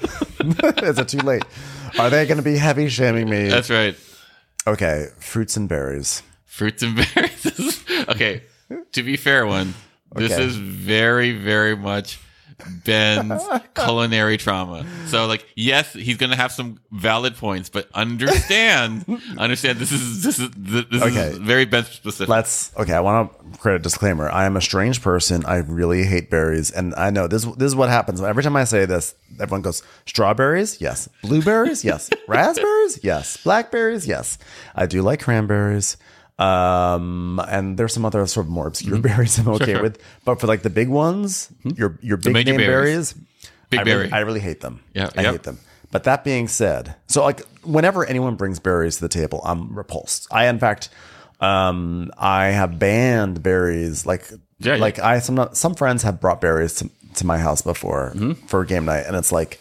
Is it too late? Are they going to be heavy shaming me? That's right. Okay, fruits and berries. Fruits and berries. Okay, to be fair, one. This Okay. is very, very much Ben's culinary trauma. So, like, yes, he's gonna have some valid points, but understand, understand. This is this is this Okay. is very Ben specific. Let's okay. I want to create a disclaimer. I am a strange person. I really hate berries, and I know this. This is what happens every time I say this. Everyone goes, strawberries, yes. Blueberries, yes. Raspberries, yes. Blackberries, yes. I do like cranberries. Um, and there's some other sort of more obscure berries I'm okay Sure, sure. with, but for like the big ones, your your big major name berries. berries, Big I berry. really, I really hate them. Yeah, I yep. hate them. But that being said, so like whenever anyone brings berries to the table, I'm repulsed. I, in fact, um, I have banned berries. Like, Yeah, like yeah. I some some friends have brought berries to, to my house before Mm-hmm. for game night, and it's like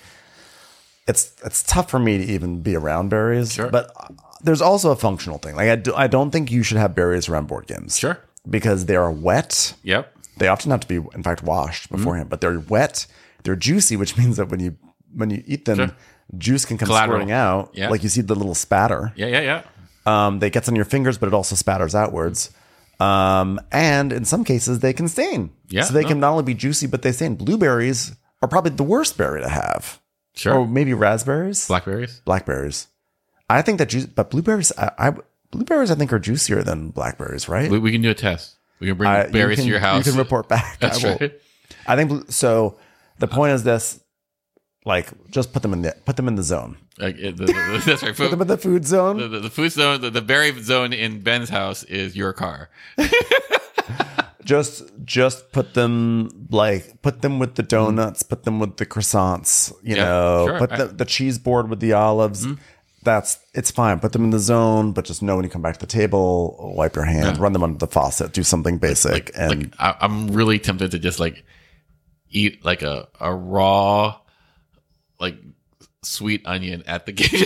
it's it's tough for me to even be around berries. Sure. But there's also a functional thing. Like I, do, I don't think you should have berries around board games. Sure. Because they are wet. Yep. They often have to be, in fact, washed beforehand. But they're wet. They're juicy, which means that when you when you eat them, Sure. juice can come Collateral. squirting out. Yeah. Like you see the little spatter. Yeah, yeah, yeah. Um, that gets on your fingers, but it also spatters outwards. Um, and in some cases, they can stain. Yeah, So they no. can not only be juicy, but they stain. Blueberries are probably the worst berry to have. Sure. Or maybe raspberries. Blackberries. Blackberries. I think that juice, but blueberries, I, I blueberries, I think are juicier than blackberries, right? We, we can do a test. We can bring I- you berries can- to your house. You can report back. That's I will. right. I think bl- so. The point is this: like, just put them in the put them in the zone. Like, it- the- the- that's right. Put them Food, in the food zone. the, the, the food zone, the, the berry zone in Ben's house is your car. just just put them like put them with the donuts. Put them with the croissants. You Yeah, know, sure. put the, the cheese board with the olives. That's it's fine. Put them in the zone, but just know when you come back to the table, wipe your hand, run them under the faucet, do something basic, Like, and like I, I'm really tempted to just like eat like a, a raw, like sweet onion at the gate.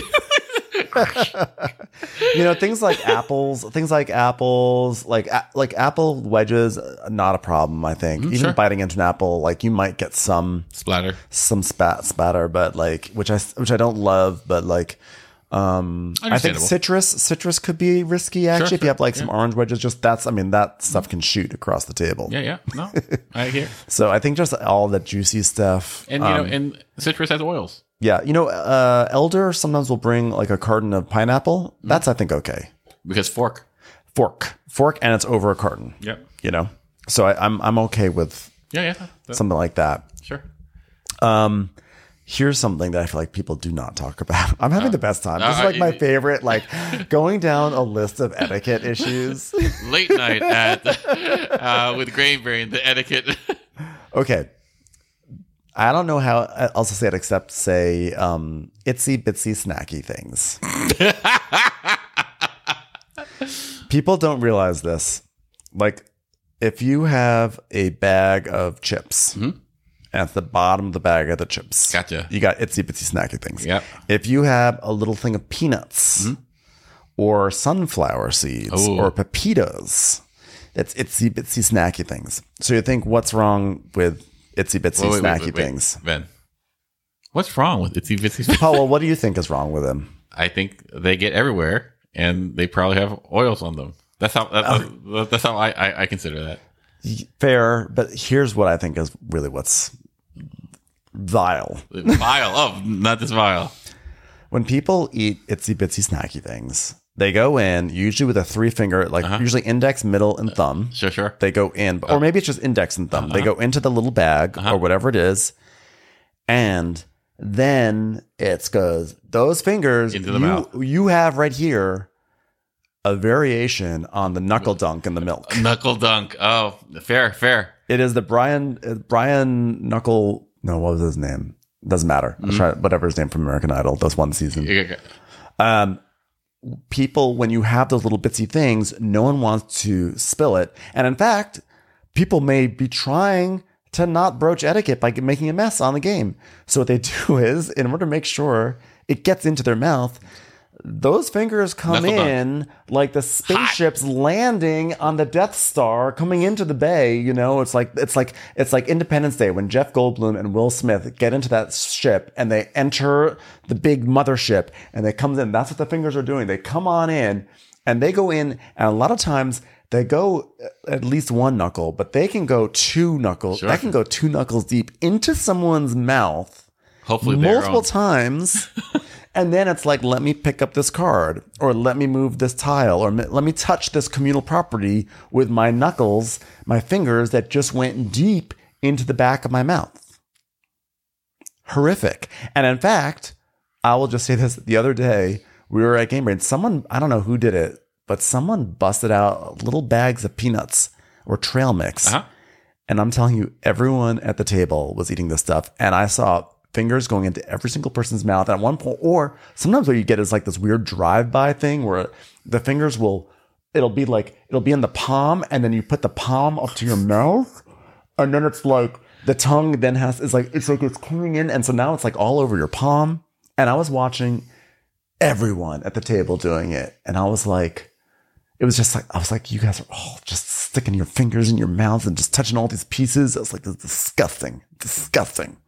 you know things like apples, things like apples, like a- like apple wedges, uh, not a problem. I think even sure. biting into an apple, like you might get some Splatter. some spat spatter, but like which I which I don't love, but like. Um, I think Understandable. citrus citrus could be risky actually. Sure, if you sure, have like some orange wedges, just that's I mean that stuff can shoot across the table. Yeah, yeah. No, I hear. So I think just all that juicy stuff. And you um, know, and citrus has oils. Yeah, you know, uh, Elder sometimes will bring like a carton of pineapple. That's I think okay. Because fork. Fork, fork, and it's over a carton. Yep. You know, so I, I'm I'm okay with Yeah, yeah. That- something like that. Sure. Um, here's something that I feel like people do not talk about. I'm having the best time. This is uh, like my y- favorite, like going down a list of etiquette issues. Late night at uh, with Grain Brain, the etiquette. Okay. I don't know how else to say it except say um, itsy bitsy snacky things. People don't realize this. Like, if you have a bag of chips, Mm-hmm. at the bottom of the bag of the chips, Gotcha. you got itsy bitsy snacky things. Yep. If you have a little thing of peanuts or sunflower seeds Ooh. or pepitas, it's itsy bitsy snacky things. So you think, what's wrong with itsy bitsy Wait, wait, snacky wait, wait, wait. things? Ben, what's wrong with Itsy Bitsy? Paul, well, what do you think is wrong with them? I think they get everywhere, and they probably have oils on them. That's how. That, that's, that's how I, I, I consider that. Fair, but here's what I think is really what's vile. Vile. Oh, not this vile. When people eat itsy bitsy snacky things, they go in usually with a three finger, like Uh-huh. usually index, middle, and thumb. Sure, sure. They go in, or maybe it's just index and thumb. They go into the little bag or whatever it is, and then it goes those fingers Into the you, mouth. you have right here a variation on the knuckle dunk in the milk. Knuckle dunk. Oh, fair, fair. It is the Brian uh, Brian Knuckle. No, what was his name? Doesn't matter. I'll try whatever his name from American Idol. Those one season. Okay, okay. Um, people, when you have those little bitsy things, no one wants to spill it. And in fact, people may be trying to not broach etiquette by making a mess on the game. So what they do is, in order to make sure it gets into their mouth, those fingers come Knuckle dunk. in like the spaceships landing on the Death Star coming into the bay. You know, it's like it's like it's like Independence Day when Jeff Goldblum and Will Smith get into that ship and they enter the big mothership and they come in. That's what the fingers are doing. They come on in and they go in, and a lot of times they go at least one knuckle, but they can go two knuckles. Sure. That can go two knuckles deep into someone's mouth Hopefully, they're multiple wrong. times. And then it's like, let me pick up this card, or let me move this tile, or let me touch this communal property with my knuckles, my fingers that just went deep into the back of my mouth. Horrific. And in fact, I will just say this. The other day, we were at Game Brain. Someone, I don't know who did it, but someone busted out little bags of peanuts or trail mix. Uh-huh. And I'm telling you, everyone at the table was eating this stuff. And I saw fingers going into every single person's mouth at one point. Or sometimes what you get is like this weird drive-by thing where the fingers will, it'll be like, it'll be in the palm, and then you put the palm up to your mouth. And then it's like the tongue then has, it's like, it's like it's coming in. And so now it's like all over your palm. And I was watching everyone at the table doing it. And I was like, it was just like, I was like, you guys are all just sticking your fingers in your mouths and just touching all these pieces. I was like, this is disgusting, disgusting.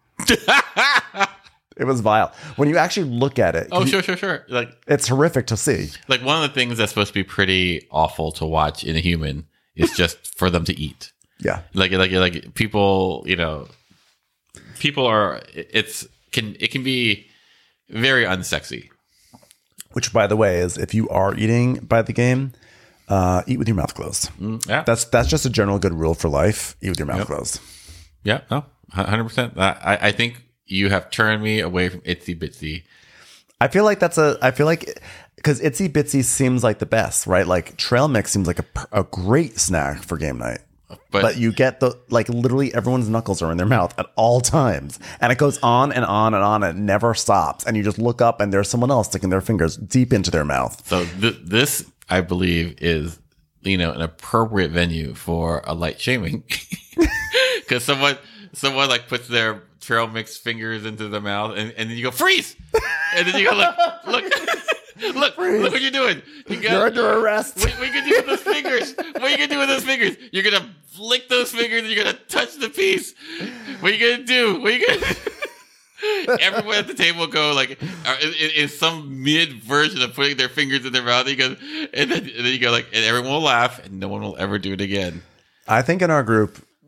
It was vile. When you actually look at it, Oh, you- sure, sure, sure. Like, it's horrific to see. like one of the things that's supposed to be pretty awful to watch in a human is just for them to eat. Yeah. Like, like, like people, you know, people are. It's can it can be very unsexy. Which, by the way, is if you are eating by the game, uh, eat with your mouth closed. Mm, yeah, That's that's just a general good rule for life. Eat with your mouth Yep. closed. yeah, no, hundred percent. I, I think you have turned me away from itsy bitsy. I feel like that's a. I feel like because itsy bitsy seems like the best, right? Like trail mix seems like a a great snack for game night. But, But you get the, like, literally everyone's knuckles are in their mouth at all times. And it goes on and on and on. And it never stops. And you just look up and there's someone else sticking their fingers deep into their mouth. so th- this, I believe, is you know an appropriate venue for a light shaming because someone someone like puts their trail mix fingers into their mouth and, and then you go freeze, and then you go look look. Look, look what you're doing. You got, You're under arrest. What, what are you going to do with those fingers? What are you going to do with those fingers? You're going to lick those fingers and you're going to touch the piece. What are you going to do? What are you going to do? Everyone at the table will go like, uh, in, in some mid version of putting their fingers in their mouth. You go, and then, and then you go like, and everyone will laugh and no one will ever do it again. I think in our group,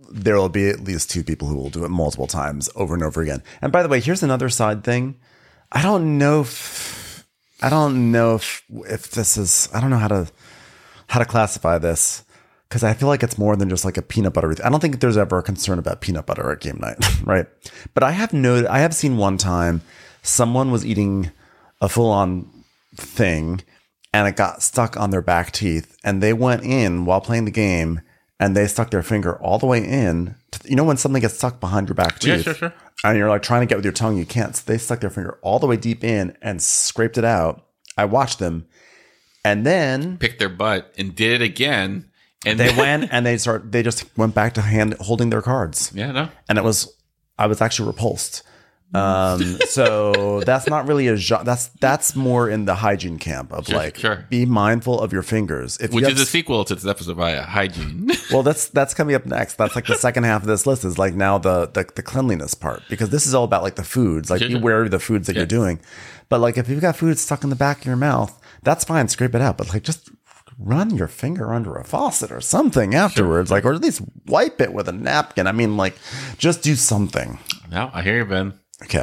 there will be at least two people who will do it multiple times over and over again. And by the way, here's another side thing. I don't know if I don't know if if this is I don't know how to how to classify this because I feel like it's more than just like a peanut butter. I don't think there's ever a concern about peanut butter at game night, right? But I have noted I have seen one time someone was eating a full on thing and it got stuck on their back teeth, and they went in while playing the game and they stuck their finger all the way in. To, you know when something gets stuck behind your back tooth? Yeah, sure, sure. And you're like trying to get with your tongue, you can't. So they stuck their finger all the way deep in and scraped it out. I watched them, and then picked their butt and did it again. And they went and they start. They just went back to hand holding their cards. Yeah, no. And it was, I was actually repulsed. Um, so that's not really a genre. That's that's more in the hygiene camp of Sure, like sure. be mindful of your fingers. If Which you is have, a sequel to this episode by Hygiene. well, that's that's coming up next. That's like the second half of this list is like now the the, the cleanliness part, because this is all about like the foods. Like Sure, be sure. aware of the foods that Yeah. you're doing. But like if you've got food stuck in the back of your mouth, that's fine. Scrape it out. But like just run your finger under a faucet or something afterwards, like or at least wipe it with a napkin. I mean, like just do something. No, I hear you, Ben. Okay.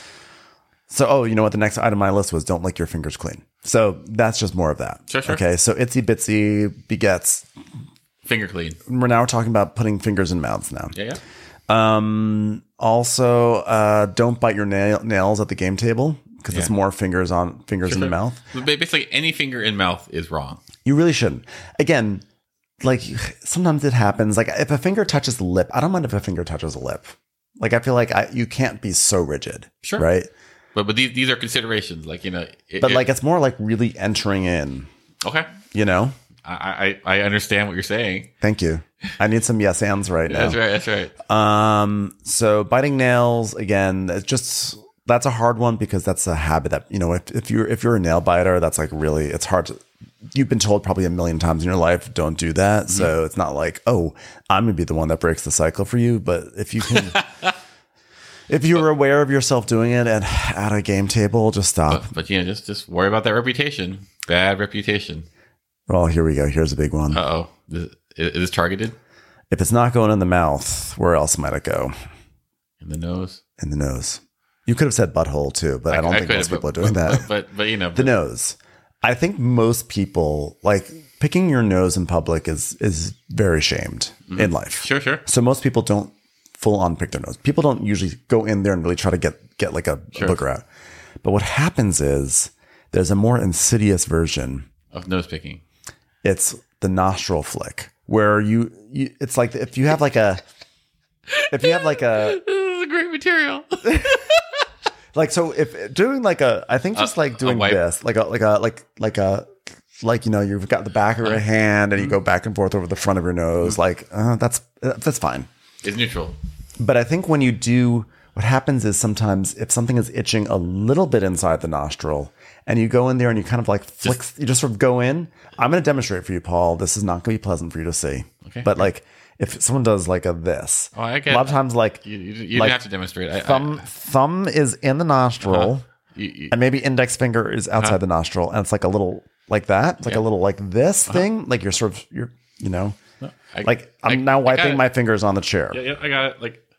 So, oh, you know what? The next item on my list was don't lick your fingers clean. So that's just more of that. Sure, sure. Okay. So itsy bitsy begets. Finger clean. We're now talking about putting fingers in mouths now. Yeah, yeah. Um, also, uh, don't bite your nail- nails at the game table because it's Yeah. more fingers on fingers in the mouth. But basically, any finger in mouth is wrong. You really shouldn't. Again, like sometimes it happens. Like if a finger touches the lip, I don't mind if a finger touches a lip. Like I feel like I, you can't be so rigid. Sure. Right. But but these these are considerations, like you know. It, But it- like it's more like really entering in. okay, You know. I, I I understand what you're saying. Thank you. I need some yes ands right now. That's right. That's right. Um, so biting nails again, it's just that's a hard one because that's a habit that, you know, if, if you're if you're a nail biter, that's like really it's hard to you've been told probably a million times in your life, don't do that. Mm-hmm. So it's not like, oh, I'm gonna be the one that breaks the cycle for you. But if you can if you're aware of yourself doing it and at a game table, just stop. But, but you know, just just worry about that reputation. Bad reputation. Well, here we go. Here's a big one. Uh oh. Is, is this targeted? If it's not going in the mouth, where else might it go? In the nose. In the nose. You could have said butthole too, but I, don't think could, most but- people are doing but, that. But, but but you know, The nose. I think most people like picking your nose in public is is very shamed mm-hmm. in life. Sure, sure. So most people don't full on pick their nose. People don't usually go in there and really try to get get like a, Sure. a booger out. But what happens is there's a more insidious version. Of nose picking. It's the nostril flick, where you, you it's like if you have like a if you have like a This is a great material. like so if doing like a I think just A- like doing a wipe. this like a like a like like a like you know you've got the back of your hand and you go back and forth over the front of your nose like uh, that's that's fine. It's neutral. But I think when you do, what happens is sometimes if something is itching a little bit inside the nostril and you go in there and you kind of like flick, you just sort of go in. I'm going to demonstrate for you, Paul. This is not going to be pleasant for you to see. Okay. But like if someone does like a this, Oh, I get a lot of times like You, you, you like didn't have to demonstrate. I, thumb, I, thumb is in the nostril. Uh-huh. you, you, And maybe index finger is outside Uh-huh. the nostril, and it's like a little like that. It's like Yeah. a little like this thing. Like you're sort of you're you know, I, like I'm I- now I got wiping it. my fingers on the chair. Yeah, yeah, I got it. Like,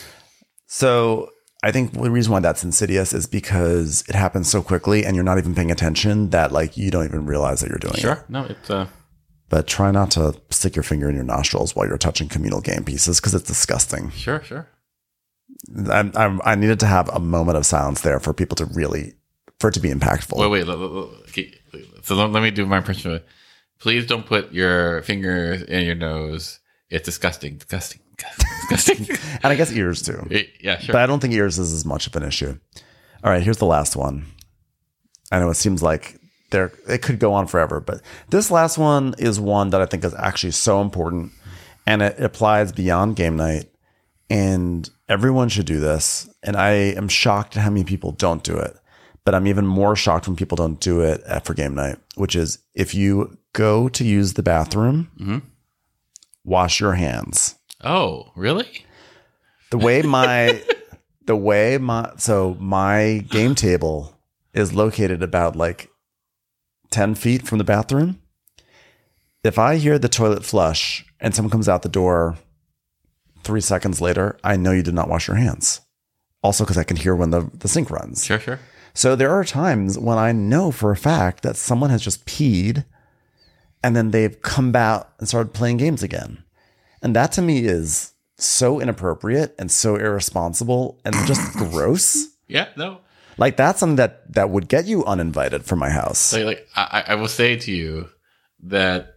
So I think the reason why that's insidious is because it happens so quickly, and you're not even paying attention that like you don't even realize that you're doing it. sure. No, it's uh, But try not to stick your finger in your nostrils while you're touching communal game pieces because it's disgusting. sure, sure. I'm, I'm, I needed to have a moment of silence there for people to really for it to be impactful. Wait, wait. Let, let- let- okay, so let, let me do my impression of it. Please don't put your finger in your nose. It's disgusting. Disgusting. Disgusting. And I guess ears too. It- yeah, sure. But I don't think ears is as much of an issue. All right, here's the last one. I know it seems like there it could go on forever, but this last one is one that I think is actually so important, and it applies beyond game night, and everyone should do this. And I am shocked at how many people don't do it, but I'm even more shocked when people don't do it at- for game night, which is if you go to use the bathroom, Mm-hmm. wash your hands. Oh, really? The way my, the way my, so my game table is located about like ten feet from the bathroom. If I hear the toilet flush and someone comes out the door three seconds later, I know you did not wash your hands. Also, because I can hear when the, the sink runs. Sure, sure. So there are times when I know for a fact that someone has just peed and then they've come back and started playing games again. And that to me is so inappropriate and so irresponsible and just gross. Yeah, no. Like that's something that, that would get you uninvited from my house. So, like, I, I will say to you that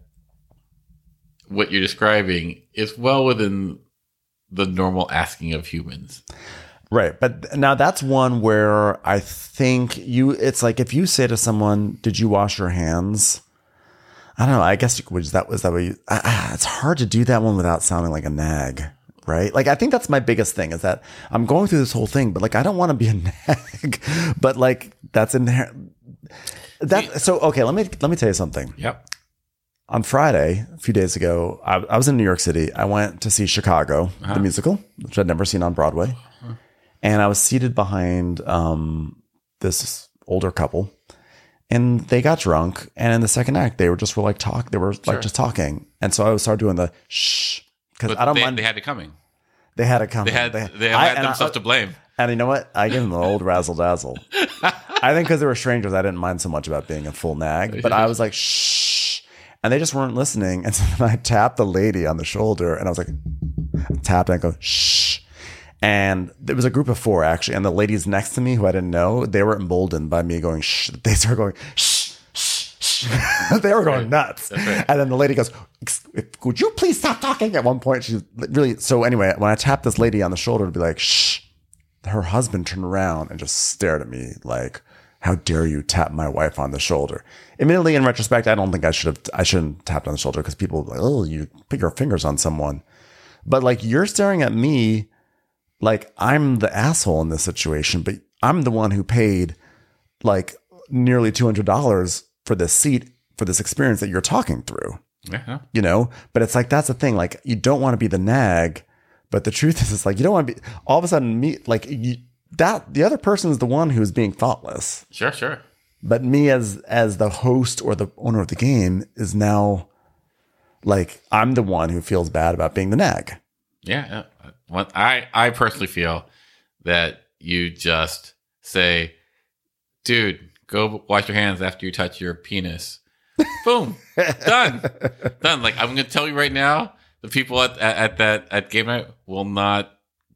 what you're describing is well within the normal asking of humans. Right. But now that's one where I think you, it's like if you say to someone, did you wash your hands? I don't know. I guess was that was that way. You, uh, it's hard to do that one without sounding like a nag. Right. Like, I think that's my biggest thing is that I'm going through this whole thing, but like, I don't want to be a nag, but like that's inherent. That, so, okay, let me, let me tell you something. Yep. On Friday, a few days ago, I, I was in New York City. I went to see Chicago, uh-huh. the musical, which I'd never seen on Broadway. Uh-huh. And I was seated behind um, this older couple, and they got drunk. And in the second act, they were just were like talk. They were like sure. just talking. And so I started doing the shh because I don't they, mind. They had it coming. They had it coming. They had they, they had I, themselves I, to blame. And you know what? I gave them the old razzle dazzle. I think because they were strangers, I didn't mind so much about being a full nag. But I was like shh, and they just weren't listening. And so then I tapped the lady on the shoulder, and I was like tap and I go shh. And there was a group of four, actually. And the ladies next to me who I didn't know, they were emboldened by me going, shh. They started going, shh, shh, shh. They were going nuts. Right. And then the lady goes, could you please stop talking? At one point, she really, so anyway, when I tapped this lady on the shoulder to be like, shh, her husband turned around and just stared at me like, how dare you tap my wife on the shoulder? Admittedly, in retrospect, I don't think I should have, I shouldn't tapped on the shoulder because people are like, oh, you put your fingers on someone. But like, you're staring at me like I'm the asshole in this situation, but I'm the one who paid like nearly two hundred dollars for this seat, for this experience that you're talking through, yeah. you know, but it's like, that's the thing. Like you don't want to be the nag, but the truth is it's like, you don't want to be all of a sudden me, like you, that the other person is the one who's being thoughtless. Sure, sure. But me as, as the host or the owner of the game is now like, I'm the one who feels bad about being the nag. Yeah. Well, I, I personally feel that you just say, dude, go wash your hands after you touch your penis. Boom. Done. Done. Like, I'm going to tell you right now, the people at, at, at that at game night will not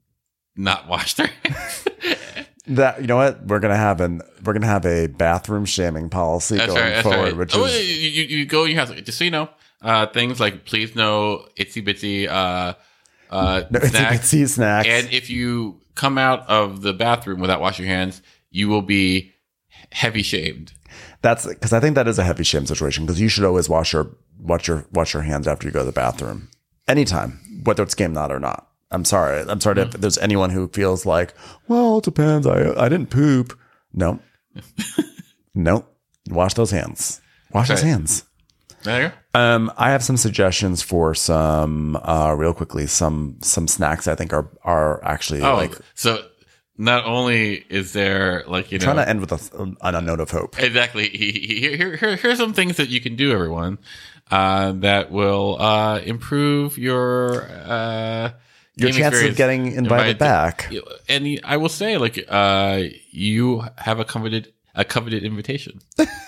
not wash their hands. That, you know what, we're gonna have an we're gonna have a bathroom shaming policy that's going right, forward, right. which oh, is you, you go in your house, just so you know, uh, things like please no itsy bitsy uh, uh, no, snacks. Itsy bitsy snacks. And if you come out of the bathroom without washing your hands, you will be heavy shamed. That's because I think that is a heavy shame situation because you should always wash your wash your wash your hands after you go to the bathroom anytime, whether it's game night or not. I'm sorry. I'm sorry mm-hmm. if there's anyone who feels like, well, it depends. I I didn't poop. No. No. Wash those hands. Wash okay. those hands. There you go. Um, I have some suggestions for some, uh, real quickly, some some snacks I think are are actually oh, like. So not only is there like, you know. Trying to end with a, on a note of hope. Exactly. Here, here, here, here's some things that you can do, everyone, uh, that will uh, improve your. Uh, Your chances of getting invited, invited back. To, and I will say, like, uh, you have a coveted a coveted invitation.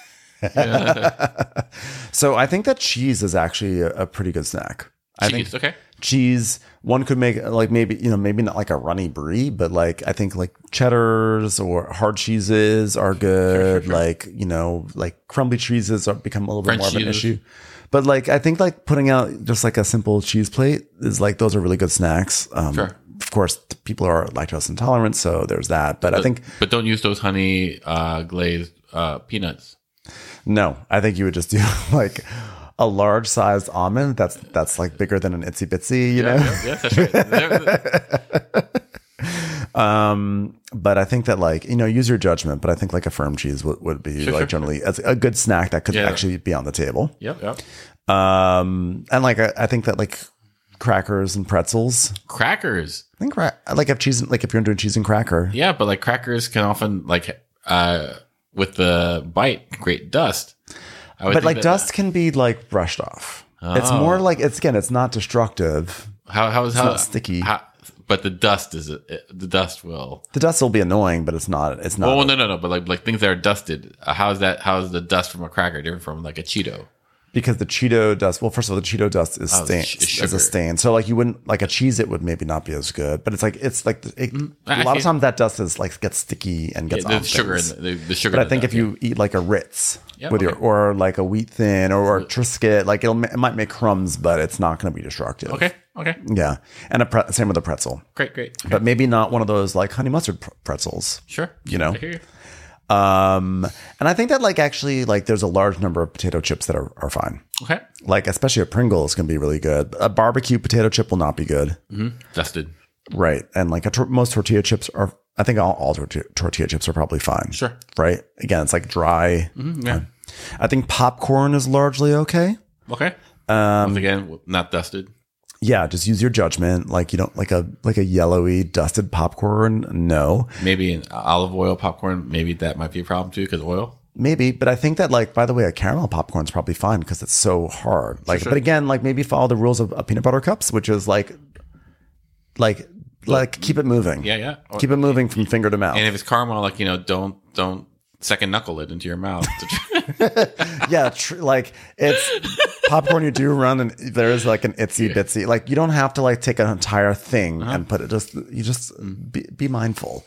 Yeah. So I think that cheese is actually a, a pretty good snack. I cheese, think okay. Cheese, one could make like maybe, you know, maybe not like a runny brie, but like I think like cheddars or hard cheeses are good. Sure, sure, sure. Like, you know, like crumbly cheeses are become a little French bit more of an cheeses. issue. But like, I think like putting out just like a simple cheese plate is like, those are really good snacks. Um, sure. Of course, people are lactose intolerant, so there's that. But, but I think, but don't use those honey uh, glazed uh, peanuts. No, I think you would just do like a large sized almond. That's that's like bigger than an itsy bitsy, you yeah, know. Yeah, that's right. um, but I think that like, you know, use your judgment. But I think like a firm cheese would, would be sure, like sure, generally sure. as a good snack that could yeah. actually be on the table. Yep, yep. Um, and like I, I think that like crackers and pretzels. Crackers. I think cra- like if cheese, like if you're doing cheese and cracker. Yeah, but like crackers can often like uh with the bite create dust. But like dust that, can be like brushed off. Oh. It's more like it's again, it's not destructive. How how is how not sticky. How, but the dust is it, the dust will. The dust will be annoying, but it's not. It's not. Oh no no no! But like like things that are dusted. Uh, how is that? How is the dust from a cracker different from like a Cheeto? Because the Cheeto dust. Well, first of all, the Cheeto dust is Oh, stain. it's Is a sugar. stain. So like you wouldn't like a Cheez-It would maybe not be as good, but it's like it's like it, I a lot of see. times that dust is like gets sticky and gets Yeah, on the sugar in things. the, the, the sugar. But I in think the if you eat like a Ritz Yeah, with your okay. or like a wheat thin or, or a Triscuit, like it'll it might make crumbs, but it's not going to be destructive. okay okay Yeah, and a pre- same with a pretzel, great great but maybe not one of those like honey mustard pr- pretzels. sure You know. I hear you. Um, and I think that like actually like there's a large number of potato chips that are, are fine. Okay, Like especially a Pringles can be really good. A barbecue potato chip will not be good. mm-hmm. Dusted. Right. And like a tor- most tortilla chips are, I think all, all tortilla, tortilla chips are probably fine. Sure. Right. Again, it's like dry. Mm-hmm, yeah. I think popcorn is largely okay. Okay. Um, Once again, not dusted. yeah. Just use your judgment. Like you don't like a, like a yellowy dusted popcorn. No, Maybe an olive oil popcorn. Maybe that might be a problem too because oil. maybe. But I think that like, by the way, a caramel popcorn is probably fine because it's so hard. Like, sure. but again, like maybe follow the rules of, of peanut butter cups, which is like, like, like keep it moving. Yeah, yeah. Or- Keep it moving from finger to mouth. and if it's caramel, like you know, don't don't second knuckle it into your mouth. Yeah, tr- like it's popcorn. You do run, and there is like an itsy bitsy. Like you don't have to like take an entire thing Uh-huh. and put it. Just you just be, be mindful.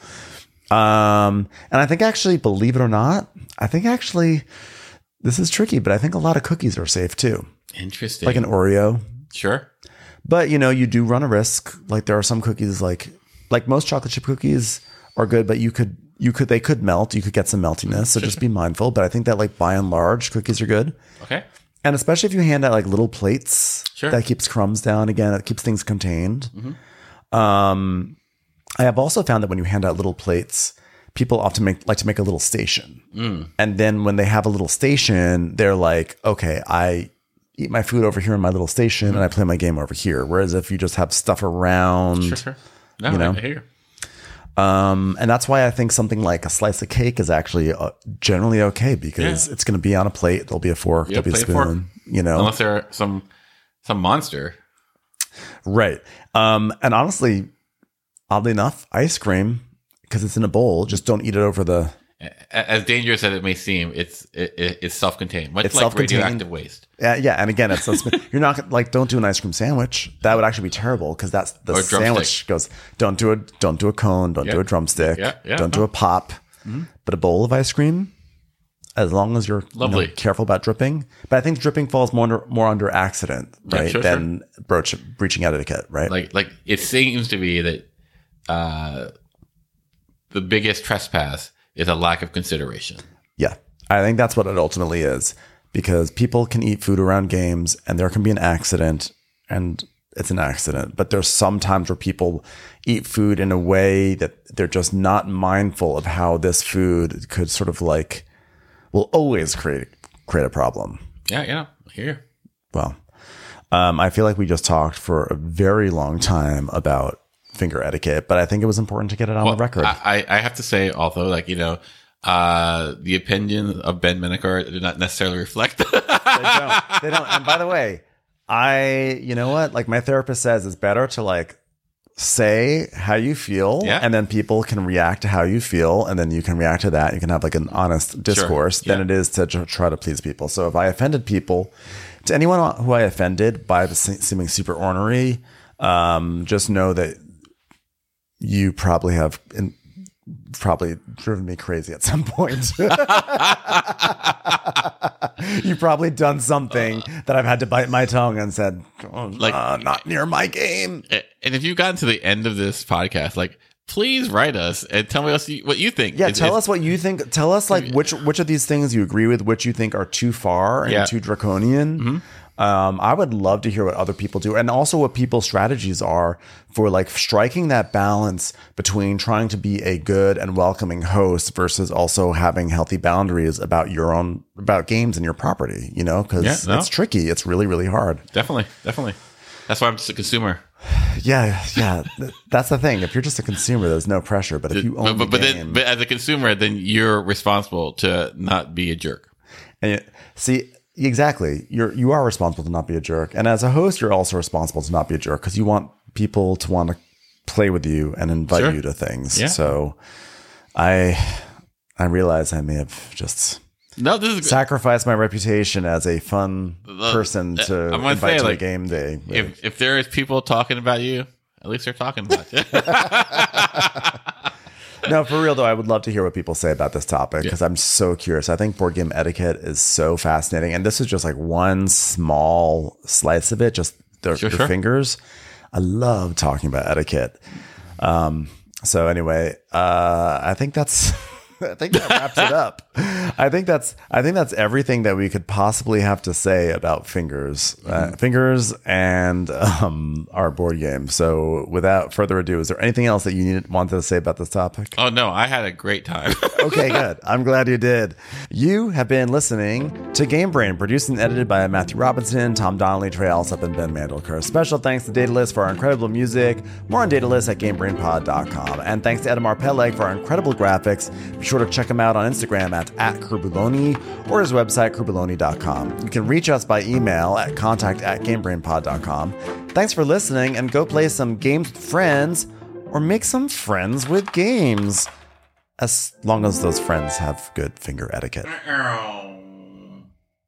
Um, and I think actually, believe it or not, I think actually this is tricky, but I think a lot of cookies are safe too, Interesting. like an Oreo. sure. But you know, you do run a risk. Like there are some cookies, like like most chocolate chip cookies are good, but you could you could they could melt. You could get some meltiness. So just be mindful. But I think that like by and large, cookies are good. Okay. And especially if you hand out like little plates, Sure. that keeps crumbs down. Again, it keeps things contained. Um, I have also found that when you hand out little plates, people often make like to make a little station. And then when they have a little station, they're like, okay, I eat my food over here in my little station and I play my game over here. Whereas if you just have stuff around, Sure. Sure. No, You know? I, I hear you. um, and that's why I think something like a slice of cake is actually uh, generally okay because Yeah. it's going to be on a plate. There'll be a fork. Yeah, there'll be a plate, fork. spoon. You know, Unless there are some some monster. right. Um, and honestly, oddly enough, ice cream because it's in a bowl. Just don't eat it over the. A- As dangerous as it may seem, it's it, it, it's self-contained, much It's like self-contained. radioactive waste. Yeah, yeah. And again, it's it's- you're not gonna- like don't do an ice cream sandwich. That would actually be terrible because that's the Or a drumstick. sandwich goes. Don't do a don't do a cone. Don't do Yeah. a drumstick. Yeah, yeah, don't do no. a pop. But a bowl of ice cream, as long as you're you know, Lovely. careful about dripping. But I think dripping falls more under more under accident, Yeah, right, sure, than broach, breaching out etiquette, right? Like like it seems to be that uh, the biggest trespass is a lack of consideration. Yeah, I think that's what it ultimately is because people can eat food around games and there can be an accident and it's an accident. But there's some times where people eat food in a way that they're just not mindful of how this food could sort of like will always create create a problem. Yeah, yeah, here. Well, um, I feel like we just talked for a very long time about finger etiquette, but I think it was important to get it on the record. I, I have to say, although, like you know, uh, the opinion of Ben Menaker did not necessarily reflect. They don't. They don't. And by the way, I, you know what? Like my therapist says, it's better to like say how you feel, Yeah. and then people can react to how you feel, and then you can react to that. You can have like an honest discourse than Yeah. it is to tr- try to please people. So if I offended people, to anyone who I offended by se- seeming super ornery, um, just know that you probably have. In, probably driven me crazy at some point. You've probably done something that I've had to bite my tongue and said, oh, Like- uh, not near my game. And if you've gotten to the end of this podcast, like, please write us and tell us what you think. Yeah, It's- tell it's- us what you think. Tell us like which which of these things you agree with, which you think are too far and Yeah. too draconian. Um, I would love to hear what other people do, and also what people's strategies are for like striking that balance between trying to be a good and welcoming host versus also having healthy boundaries about your own about games and your property. You know, because Yeah, no. it's tricky. It's really really hard. Definitely, definitely. That's why I'm just a consumer. Yeah, yeah. Th- That's the thing. If you're just a consumer, there's no pressure. But if you own But, but, the but game, then, but as a consumer, then you're responsible to not be a jerk. and you, see, exactly. You're you are responsible to not be a jerk, and as a host, you're also responsible to not be a jerk because you want people to want to play with you and invite Sure. you to things. Yeah. So, I I realize I may have just No, this is sacrificed my reputation as a fun The- person uh, to I'm gonna invite say, to a like, game day. with. if if there is people talking about you, at least they're talking about you. No, for real though, I would love to hear what people say about this topic because I'm so curious. I think board game etiquette is so fascinating, and this is just like one small slice of it, just the, Sure, your sure. fingers. I love talking about etiquette. Um, so anyway, uh, I think that's. I think that wraps it up. I think that's I think that's everything that we could possibly have to say about fingers, uh, fingers, and um, our board game. So, without further ado, is there anything else that you needed, wanted to say about this topic? Oh no, I had a great time. Okay, good. I'm glad you did. You have been listening to Game Brain, produced and edited by Matthew Robinson, Tom Donnelly, Trey Alsop, and Ben Mandelker. Special thanks to Daedalus for our incredible music. More on Daedalus at game brain pod dot com. And thanks to Edamar Peleg for our incredible graphics. Be sure to check him out on Instagram at, at Kerbuloni or his website, kerbuloni dot com. You can reach us by email at contact at game brain pod dot com. Thanks for listening, and go play some games with friends or make some friends with games. As long as those friends have good finger etiquette. Ow.